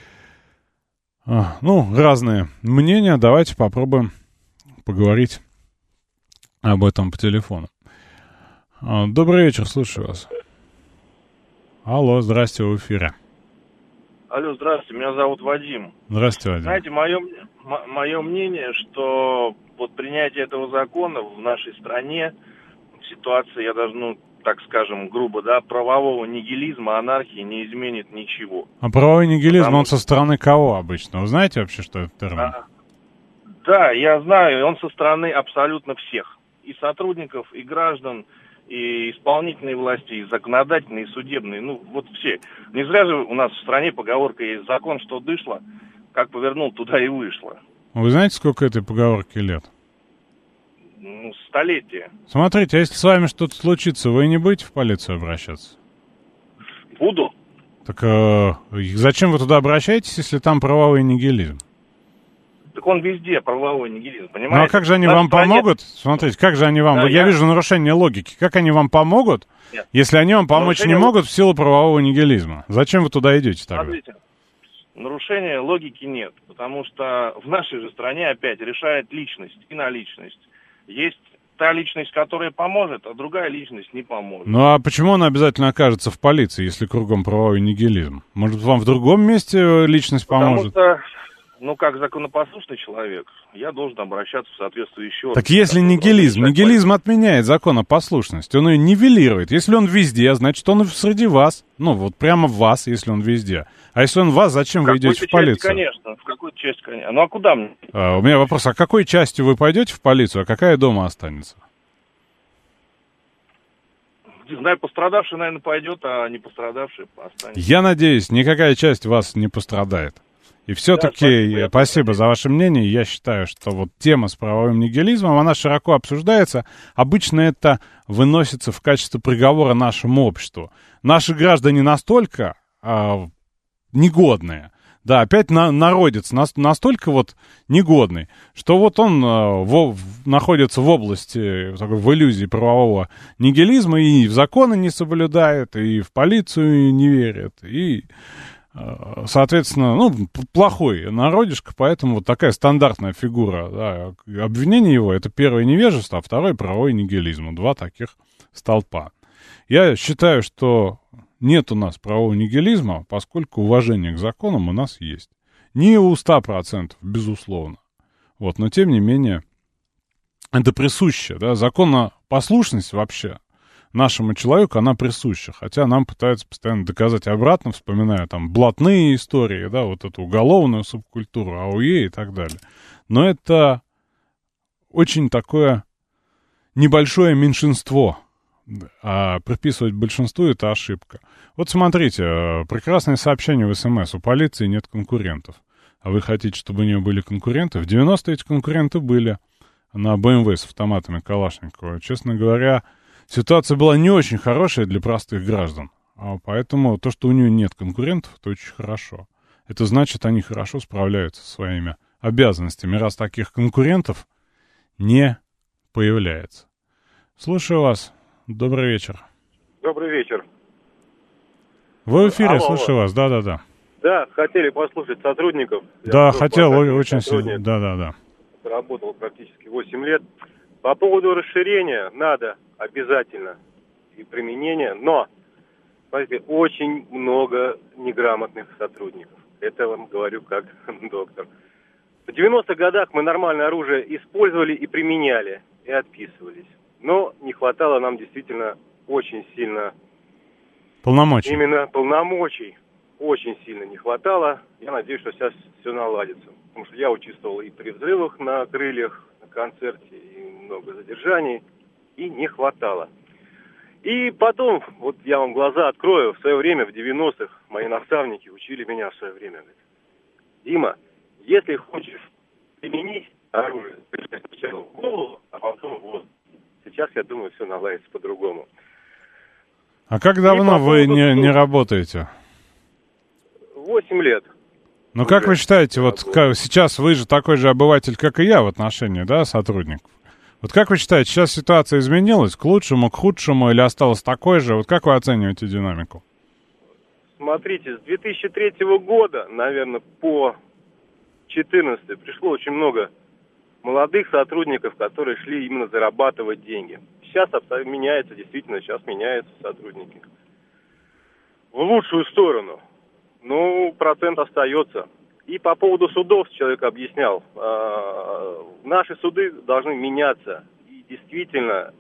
Ну, разные мнения, давайте попробуем поговорить об этом по телефону. Добрый вечер, слушаю вас. Алло, здрасте, в эфире. Алло, здравствуйте, меня зовут Вадим. Здравствуйте, Вадим. Знаете, мое мнение, что вот принятие этого закона в нашей стране, ситуация, я даже, так скажем, грубо, да, правового нигилизма, анархии не изменит ничего. А правовой нигилизм, он со стороны кого обычно? Вы знаете вообще, что это термин? Да, я знаю, он со стороны абсолютно всех. И сотрудников, и граждан, и исполнительной власти, и законодательной, и судебной, вот все. Не зря же у нас в стране поговорка есть: закон, что дышло, как повернул, туда и вышло. Вы знаете, сколько этой поговорке лет? Столетия. Смотрите, а если с вами что-то случится, вы не будете в полицию обращаться? Буду. Так зачем вы туда обращаетесь, если там правовой нигилизм? Так он везде правовой нигилизм, понимаете? Ну а как же они вам помогут? Смотрите, как же они вам... Да, я вижу нарушение логики. Как они вам помогут, если они вам помочь не могут в силу правового нигилизма? Зачем вы туда идете тогда? Смотрите, нарушения логики нет, потому что в нашей же стране опять решает личность и наличность. Есть та личность, которая поможет, а другая личность не поможет. Ну а почему она обязательно окажется в полиции, если кругом правовой нигилизм? Может, вам в другом месте личность поможет? Ну, как законопослушный человек, я должен обращаться в соответствующие органы. Так если нигилизм отменяет законопослушность, он ее нивелирует. Если он везде, значит, он среди вас. Ну, вот прямо в вас, если он везде. А если он в вас, зачем вы идете в полицию? Конечно, в какой-то части, конечно. Ну, а куда мне? У меня вопрос, а какой частью вы пойдете в полицию, а какая дома останется? Не знаю, пострадавший, наверное, пойдет, а не пострадавший останется. Я надеюсь, никакая часть вас не пострадает. И все-таки, да, спасибо за ваше мнение. Я считаю, что вот тема с правовым нигилизмом, она широко обсуждается. Обычно это выносится в качестве приговора нашему обществу. Наши граждане настолько негодные, да, опять народец настолько вот негодный, что вот он находится в области, в иллюзии правового нигилизма и в законы не соблюдает, и в полицию не верит, и... Соответственно, ну, плохой народишко, поэтому вот такая стандартная фигура. Да, обвинение его — это первое невежество, а второе — правовой нигилизм. Два таких столпа. Я считаю, что нет у нас правового нигилизма, поскольку уважение к законам у нас есть. Не у 100%, безусловно. Вот, но тем не менее, это присуще. Да, законопослушность вообще нашему человеку, она присуща, хотя нам пытаются постоянно доказать обратно, вспоминая там блатные истории, да, вот эту уголовную субкультуру, АУЕ и так далее. Но это очень такое небольшое меньшинство, а приписывать большинству — это ошибка. Вот смотрите, прекрасное сообщение в СМС: у полиции нет конкурентов. А вы хотите, чтобы у нее были конкуренты? В 90-е эти конкуренты были на БМВ с автоматами Калашникова. Честно говоря, ситуация была не очень хорошая для простых граждан, поэтому то, что у нее нет конкурентов, это очень хорошо. Это значит, они хорошо справляются со своими обязанностями, раз таких конкурентов не появляется. Слушаю вас. Добрый вечер. Добрый вечер. Вы в эфире, слушаю вас. Да-да-да. Да, хотели послушать сотрудников. Да, хотел очень сильно. Да-да-да. Работал практически 8 лет. По поводу расширения надо обязательно и применения, но, смотрите, очень много неграмотных сотрудников. Это вам говорю как доктор. В 90-х годах мы нормальное оружие использовали и применяли, и отписывались. Но не хватало нам действительно очень сильно... Полномочий. Именно полномочий очень сильно не хватало. Я надеюсь, что сейчас все наладится. Потому что я участвовал и при взрывах на крыльях, на концерте, и много задержаний, и не хватало. И потом, вот я вам глаза открою, в свое время, в 90-х, мои наставники учили меня в свое время. Говорят: Дима, если хочешь применить оружие, сначала в голову, а потом в воздух. Сейчас, я думаю, все наладится по-другому. А как давно вы не работаете? 8 лет. Ну, как вы считаете, вот сейчас вы же такой же обыватель, как и я в отношении, да, сотрудников? Вот как вы считаете, сейчас ситуация изменилась к лучшему, к худшему или осталась такой же? Вот как вы оцениваете динамику? Смотрите, с 2003 года, наверное, по 2014 пришло очень много молодых сотрудников, которые шли именно зарабатывать деньги. Сейчас меняется, действительно, сейчас меняются сотрудники. В лучшую сторону. Ну, процент остается. И по поводу судов человек объяснял. Наши суды должны меняться. И действительно,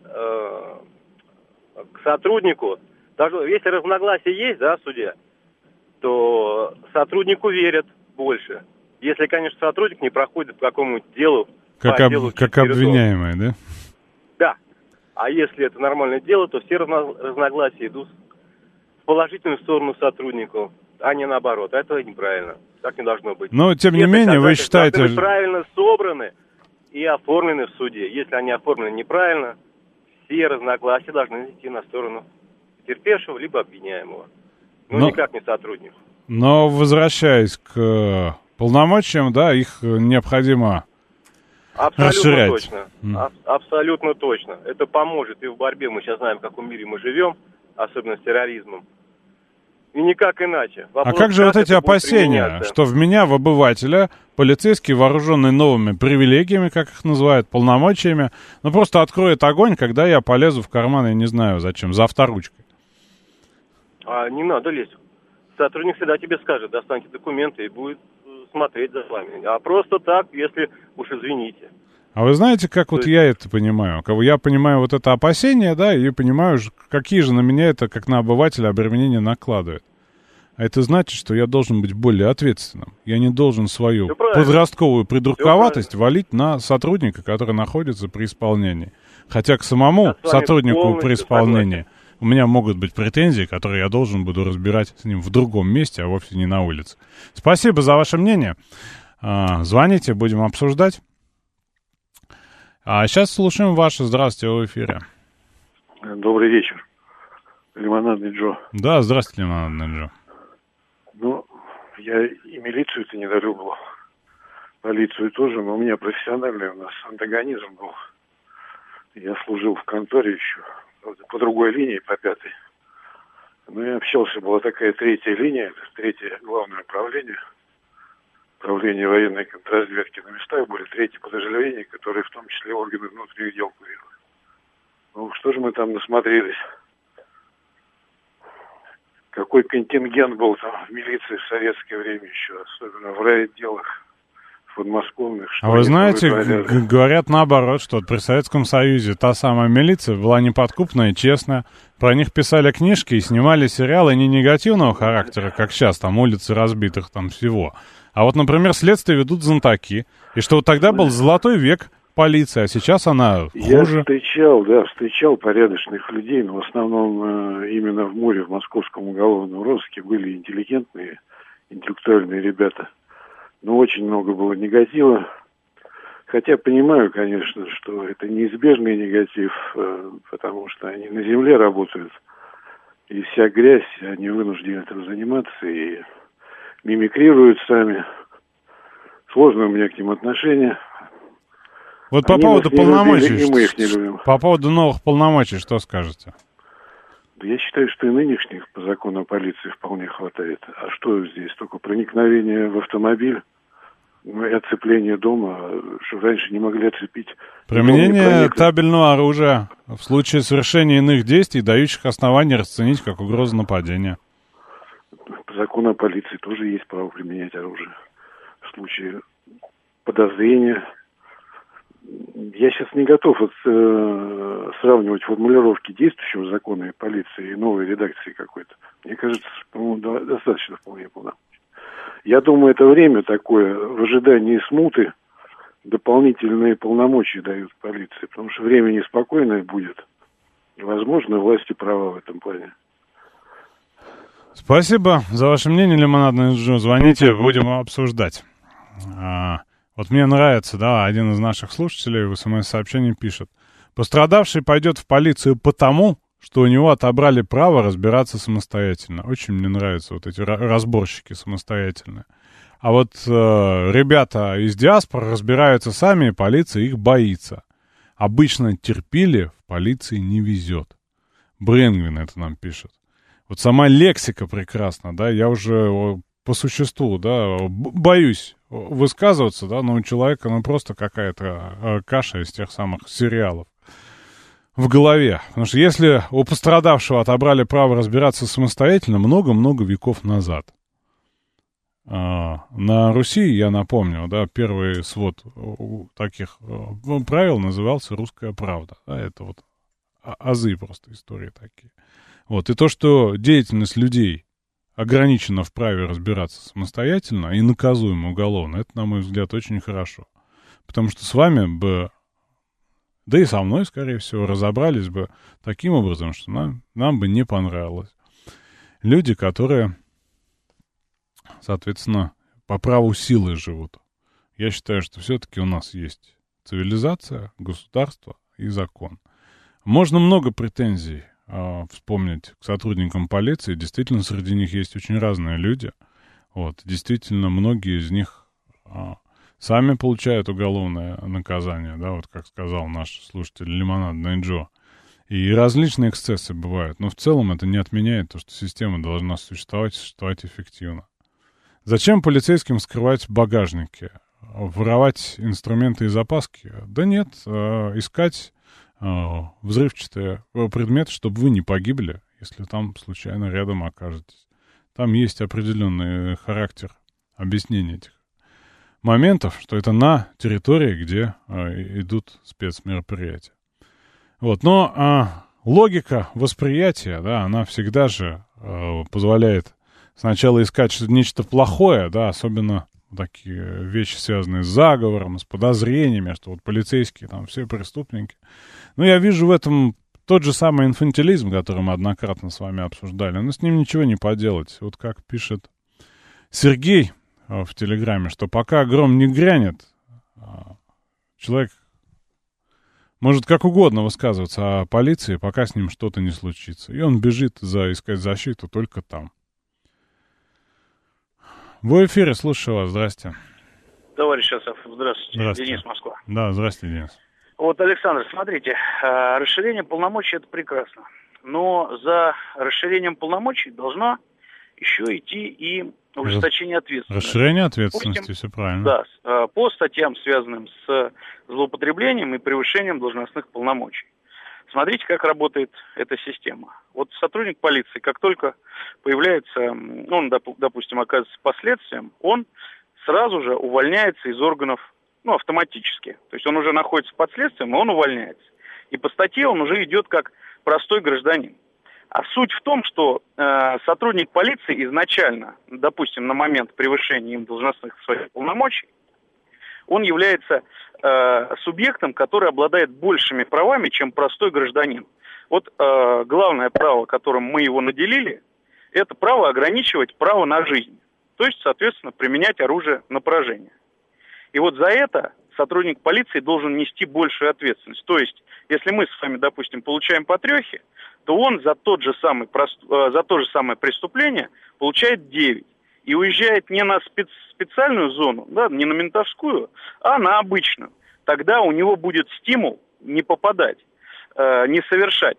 к сотруднику, даже если разногласия есть, да, в суде, то сотруднику верят больше. Если, конечно, сотрудник не проходит по какому-нибудь делу, как обвиняемый, да? Да. А если это нормальное дело, то все разногласия идут в положительную сторону сотруднику, а не наоборот. Это неправильно. Так не должно быть. Но, тем не менее, вы считаете... Должны быть правильно собраны и оформлены в суде. Если они оформлены неправильно, все разногласия должны идти на сторону потерпевшего либо обвиняемого. Никак не сотруднику. Но, возвращаясь к полномочиям, да, их необходимо расширять. Точно. Абсолютно точно. Это поможет и в борьбе. Мы сейчас знаем, в каком мире мы живем, особенно с терроризмом. И никак иначе. Вопрос, как же вот эти опасения, что в меня, в обывателя, полицейский, вооруженный новыми привилегиями, как их называют, полномочиями, просто откроет огонь, когда я полезу в карман, я не знаю зачем, за авторучкой? Не надо лезть. Сотрудник всегда тебе скажет: достаньте документы, и будет смотреть за вами. А просто так, если уж извините. А вы знаете, как вот я это понимаю? Я понимаю вот это опасение, да, и понимаю, какие же на меня это, как на обывателя, обременения накладывает. А это значит, что я должен быть более ответственным. Я не должен свою подростковую придурковатость валить на сотрудника, который находится при исполнении. Хотя к самому сотруднику при исполнении у меня могут быть претензии, которые я должен буду разбирать с ним в другом месте, а вовсе не на улице. Спасибо за ваше мнение. Звоните, будем обсуждать. А сейчас слушаем ваше. Здравствуйте, в эфире. Добрый вечер. Лимонадный Джо. Да, здравствуйте, Лимонадный Джо. Ну, я и милицию-то недолюбил, полицию тоже, но у меня профессиональный у нас антагонизм был. Я служил в конторе еще, по другой линии, по 5-й. Ну, я общался, была такая 3-я линия, 3-е главное управление военной контрразведки. На местах были 3-е подразделения, которые в том числе органы внутренних дел курируют. Ну, что же мы там насмотрелись? Какой контингент был там в милиции в советское время еще, особенно в райотделах подмосковных. А вы знаете, говорят наоборот, что при Советском Союзе та самая милиция была неподкупная и честная. Про них писали книжки и снимали сериалы не негативного характера, как сейчас, там улицы разбитых, там всего. А вот, например, следствие ведут знатоки. И что вот тогда был золотой век полиции, а сейчас она хуже. Я встречал порядочных людей, но в основном именно в море, в московском уголовном розыске были интеллигентные, интеллектуальные ребята. Но очень много было негатива. Хотя понимаю, конечно, что это неизбежный негатив, потому что они на земле работают. И вся грязь, они вынуждены этим заниматься и мимикрируют сами. Сложное у меня к ним отношение. Вот по поводу полномочий, по поводу новых полномочий, что скажете? Я считаю, что и нынешних по закону о полиции вполне хватает. А что здесь? Только проникновение в автомобиль, ну и оцепление дома, что раньше не могли оцепить. Применение табельного оружия в случае совершения иных действий, дающих основания расценить как угрозу нападения. По закону о полиции тоже есть право применять оружие. В случае подозрения. Я сейчас не готов сравнивать формулировки действующего закона и полиции и новой редакции какой-то. Мне кажется, по-моему, достаточно вполне полномочий. Я думаю, это время такое, в ожидании смуты, дополнительные полномочия дают полиции, потому что время неспокойное будет. Возможно, власти права в этом плане. Спасибо за ваше мнение, Лимонадный Джо. Звоните, будем обсуждать. Вот мне нравится, да, один из наших слушателей в СМС-сообщении пишет. Пострадавший пойдет в полицию потому, что у него отобрали право разбираться самостоятельно. Очень мне нравятся вот эти разборщики самостоятельные. А вот ребята из диаспоры разбираются сами, и полиция их боится. Обычно терпили, в полиции не везет. Бренгвин это нам пишет. Вот сама лексика прекрасна, да, я уже по существу, да, боюсь высказываться, да, но у человека, ну, просто какая-то каша из тех самых сериалов в голове. Потому что если у пострадавшего отобрали право разбираться самостоятельно много-много веков назад, на Руси, я напомню, да, первый свод таких правил назывался «Русская правда». Да, это вот азы просто истории такие. Вот, и то, что деятельность людей ограничена в праве разбираться самостоятельно и наказуемо уголовно, это, на мой взгляд, очень хорошо. Потому что с вами бы, да и со мной, скорее всего, разобрались бы таким образом, что нам бы не понравилось. Люди, которые, соответственно, по праву силы живут. Я считаю, что все-таки у нас есть цивилизация, государство и закон. Можно много претензий вспомнить к сотрудникам полиции. Действительно, среди них есть очень разные люди. Вот. Действительно, многие из них сами получают уголовное наказание, да, вот как сказал наш слушатель Лимонадный Джо. И различные эксцессы бывают. Но в целом это не отменяет то, что система должна существовать эффективно. Зачем полицейским скрывать багажники? Воровать инструменты и запаски? Да нет, искать взрывчатые предметы, чтобы вы не погибли, если там случайно рядом окажетесь. Там есть определенный характер объяснения этих моментов, что это на территории, где идут спецмероприятия. Вот, но логика восприятия, да, она всегда же позволяет сначала искать нечто плохое, да, особенно такие вещи, связанные с заговором, с подозрениями, что вот полицейские там все преступники. Но я вижу в этом тот же самый инфантилизм, который мы однократно с вами обсуждали, но с ним ничего не поделать. Вот как пишет Сергей в Телеграме, что пока гром не грянет, человек может как угодно высказываться о полиции, пока с ним что-то не случится. И он бежит искать защиту только там. Вы в эфире, слушаю вас, здрасте. Товарищ Асаф, здравствуйте. Здравствуйте. Денис, Москва. Да, здравствуйте, Денис. Вот, Александр, смотрите, расширение полномочий — это прекрасно. Но за расширением полномочий должно еще идти и ужесточение ответственности. Расширение ответственности, все правильно. Да, по статьям, связанным с злоупотреблением и превышением должностных полномочий. Смотрите, как работает эта система. Вот сотрудник полиции, как только появляется, он, допустим, оказывается последствием, он сразу же увольняется из органов, автоматически. То есть он уже находится под следствием, и он увольняется. И по статье он уже идет как простой гражданин. А суть в том, что сотрудник полиции изначально, допустим, на момент превышения им должностных своих полномочий, он является субъектом, который обладает большими правами, чем простой гражданин. Вот главное право, которым мы его наделили, это право ограничивать право на жизнь. То есть, соответственно, применять оружие на поражение. И вот за это сотрудник полиции должен нести большую ответственность. То есть, если мы с вами, допустим, получаем по трёхе, то он за то же самое преступление получает 9. И уезжает не на специальную зону, да, не на ментовскую, а на обычную. Тогда у него будет стимул не попадать, не совершать.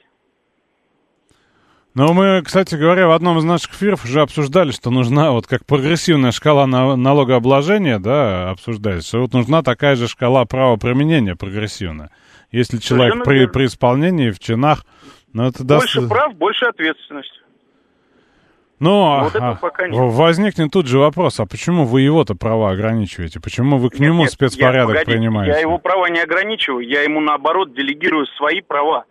Но мы, кстати говоря, в одном из наших эфиров уже обсуждали, что нужна вот как прогрессивная шкала налогообложения, да, обсуждается, что вот нужна такая же шкала правоприменения прогрессивная. Если человек при исполнении, в чинах... это больше прав, больше ответственность. Но возникнет тут же вопрос, а почему вы его-то права ограничиваете? Почему вы к нему спецпорядок принимаете? Я его права не ограничиваю, я ему, наоборот, делегирую свои права,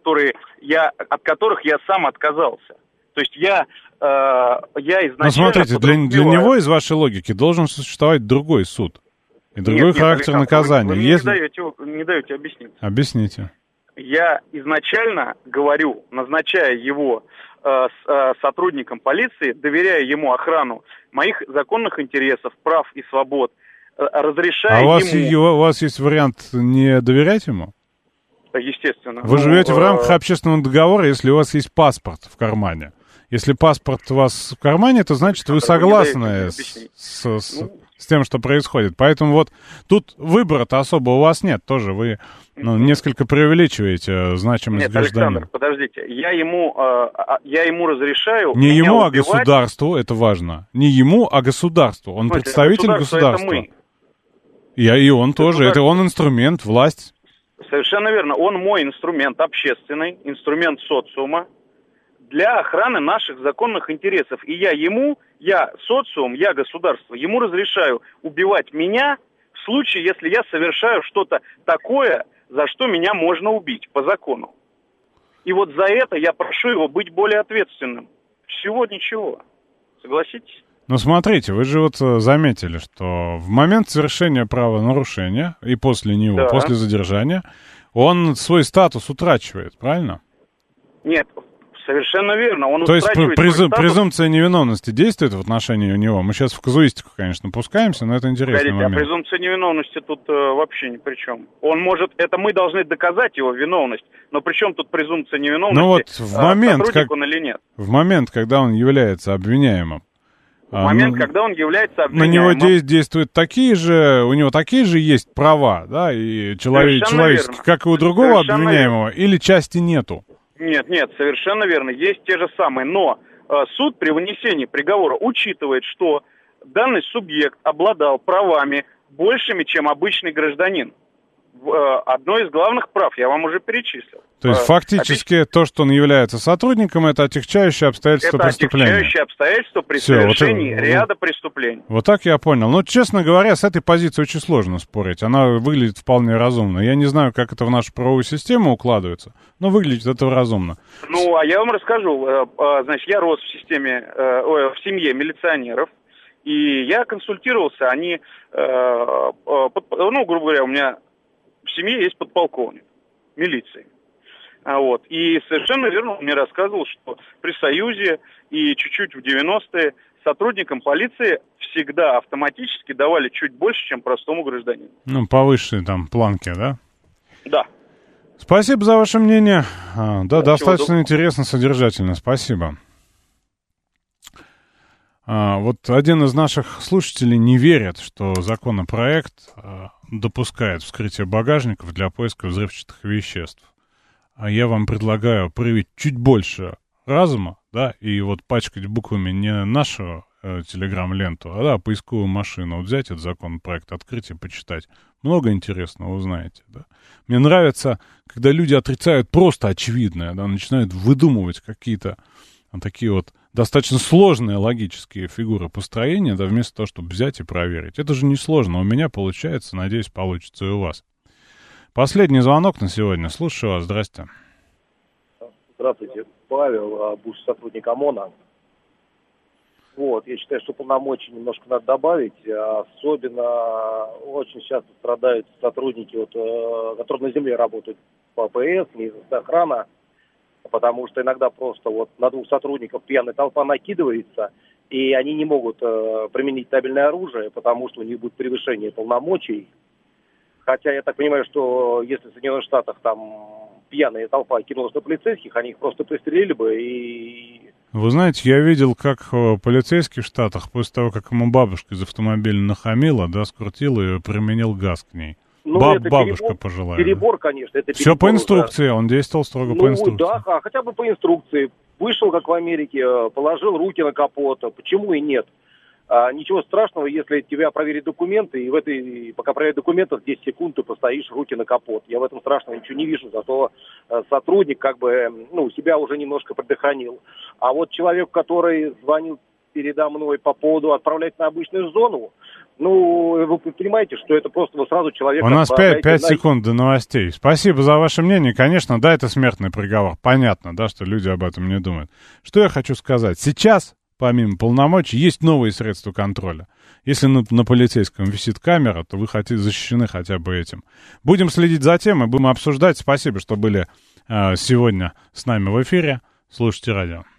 от которых я сам отказался. То есть я изначально... Но смотрите, для него из вашей логики должен существовать другой суд и другой характер наказания. Вы не даете объяснить. Объясните. Я изначально говорю, назначая его сотрудником полиции, доверяя ему охрану моих законных интересов, прав и свобод, разрешая ему... у вас есть вариант не доверять ему? Естественно. Вы живете в рамках общественного договора, если у вас есть паспорт в кармане. Если паспорт у вас в кармане, то значит вы согласны с тем, что происходит. Поэтому вот тут выбора-то особо у вас нет. Тоже вы несколько преувеличиваете значимость гражданина. Александр, подождите. Я ему разрешаю... Не ему, а государству, это важно. Не ему, а государству. Он представитель государства. Это мы. И он тоже. Это он инструмент, власть. Совершенно верно. Он мой инструмент общественный, инструмент социума для охраны наших законных интересов. И я социум, я государство, ему разрешаю убивать меня в случае, если я совершаю что-то такое, за что меня можно убить по закону. И вот за это я прошу его быть более ответственным. Всего ничего. Согласитесь? Ну, смотрите, вы же вот заметили, что в момент совершения правонарушения и после него, после задержания, он свой статус утрачивает, правильно? Нет, совершенно верно. Он То есть презумпция невиновности действует в отношении у него? Мы сейчас в казуистику, конечно, пускаемся, но это интересный момент. А презумпция невиновности тут вообще ни при чем. Он может, это мы должны доказать его виновность, но при чем тут презумпция невиновности? Ну вот в момент, он или нет? В момент, когда он является обвиняемым, когда он является обвиняемым. На него действуют у него такие же есть права, да, и человеческие, как и у другого обвиняемого, или части нету? Нет, совершенно верно, есть те же самые, но суд при вынесении приговора учитывает, что данный субъект обладал правами большими, чем обычный гражданин. одно из главных прав, я вам уже перечислил. То есть фактически то, что он является сотрудником, это отягчающее обстоятельство преступления. Это отягчающее обстоятельство при совершении ряда преступлений. Вот так я понял. Но, честно говоря, с этой позиции очень сложно спорить. Она выглядит вполне разумно. Я не знаю, как это в нашу правовую систему укладывается, но выглядит это разумно. Ну, а я вам расскажу. Значит, я рос в семье милиционеров, и я консультировался. Они, грубо говоря, у меня в семье есть подполковник милиции. Вот. И совершенно верно он мне рассказывал, что при Союзе и чуть-чуть в 90-е сотрудникам полиции всегда автоматически давали чуть больше, чем простому гражданину. Ну, повыше там планки, да? Да. Спасибо за ваше мнение. Да, достаточно интересно, содержательно. Спасибо. Вот один из наших слушателей не верит, что законопроект допускает вскрытие багажников для поиска взрывчатых веществ. А я вам предлагаю проявить чуть больше разума, да, и вот пачкать буквами не нашу телеграм-ленту, а поисковую машину. Вот взять этот законопроект, открыть и почитать. Много интересного узнаете, да. Мне нравится, когда люди отрицают просто очевидное, да, начинают выдумывать какие-то такие вот достаточно сложные логические фигуры построения, да, вместо того, чтобы взять и проверить. Это же несложно. У меня получается, надеюсь, получится и у вас. Последний звонок на сегодня. Слушаю вас. Здрасте. Здравствуйте. Павел, бывший сотрудник ОМОНа. Вот, я считаю, что полномочий немножко надо добавить. Особенно очень часто страдают сотрудники, которые на земле работают по АПС, местность охрана, потому что иногда просто вот на двух сотрудников пьяная толпа накидывается, и они не могут применить табельное оружие, потому что у них будет превышение полномочий. Хотя я так понимаю, что если в Соединенных Штатах там пьяная толпа кинулась на полицейских, они их просто пристрелили бы и... Вы знаете, я видел, как полицейский в Штатах, после того, как ему бабушка из автомобиля нахамила, да, скрутил и применил газ к ней. Ну, бабушка пожилая. Перебор, конечно. Это все по инструкции, он действовал строго по инструкции. Да, хотя бы по инструкции. Вышел, как в Америке, положил руки на капот. Почему и нет? Ничего страшного, если тебя проверят документы, и пока проверят документы, 10 секунд ты постоишь руки на капот. Я в этом страшного ничего не вижу, зато сотрудник себя уже немножко предохранил. А вот человек, который звонил передо мной по поводу отправлять на обычную зону, вы понимаете, что это просто сразу человек... У нас 5 секунд до новостей. Спасибо за ваше мнение. Конечно, да, это смертный приговор. Понятно, да, что люди об этом не думают. Что я хочу сказать? Сейчас, помимо полномочий, есть новые средства контроля. Если на полицейском висит камера, то вы защищены хотя бы этим. Будем следить за темой, будем обсуждать. Спасибо, что были сегодня с нами в эфире. Слушайте радио.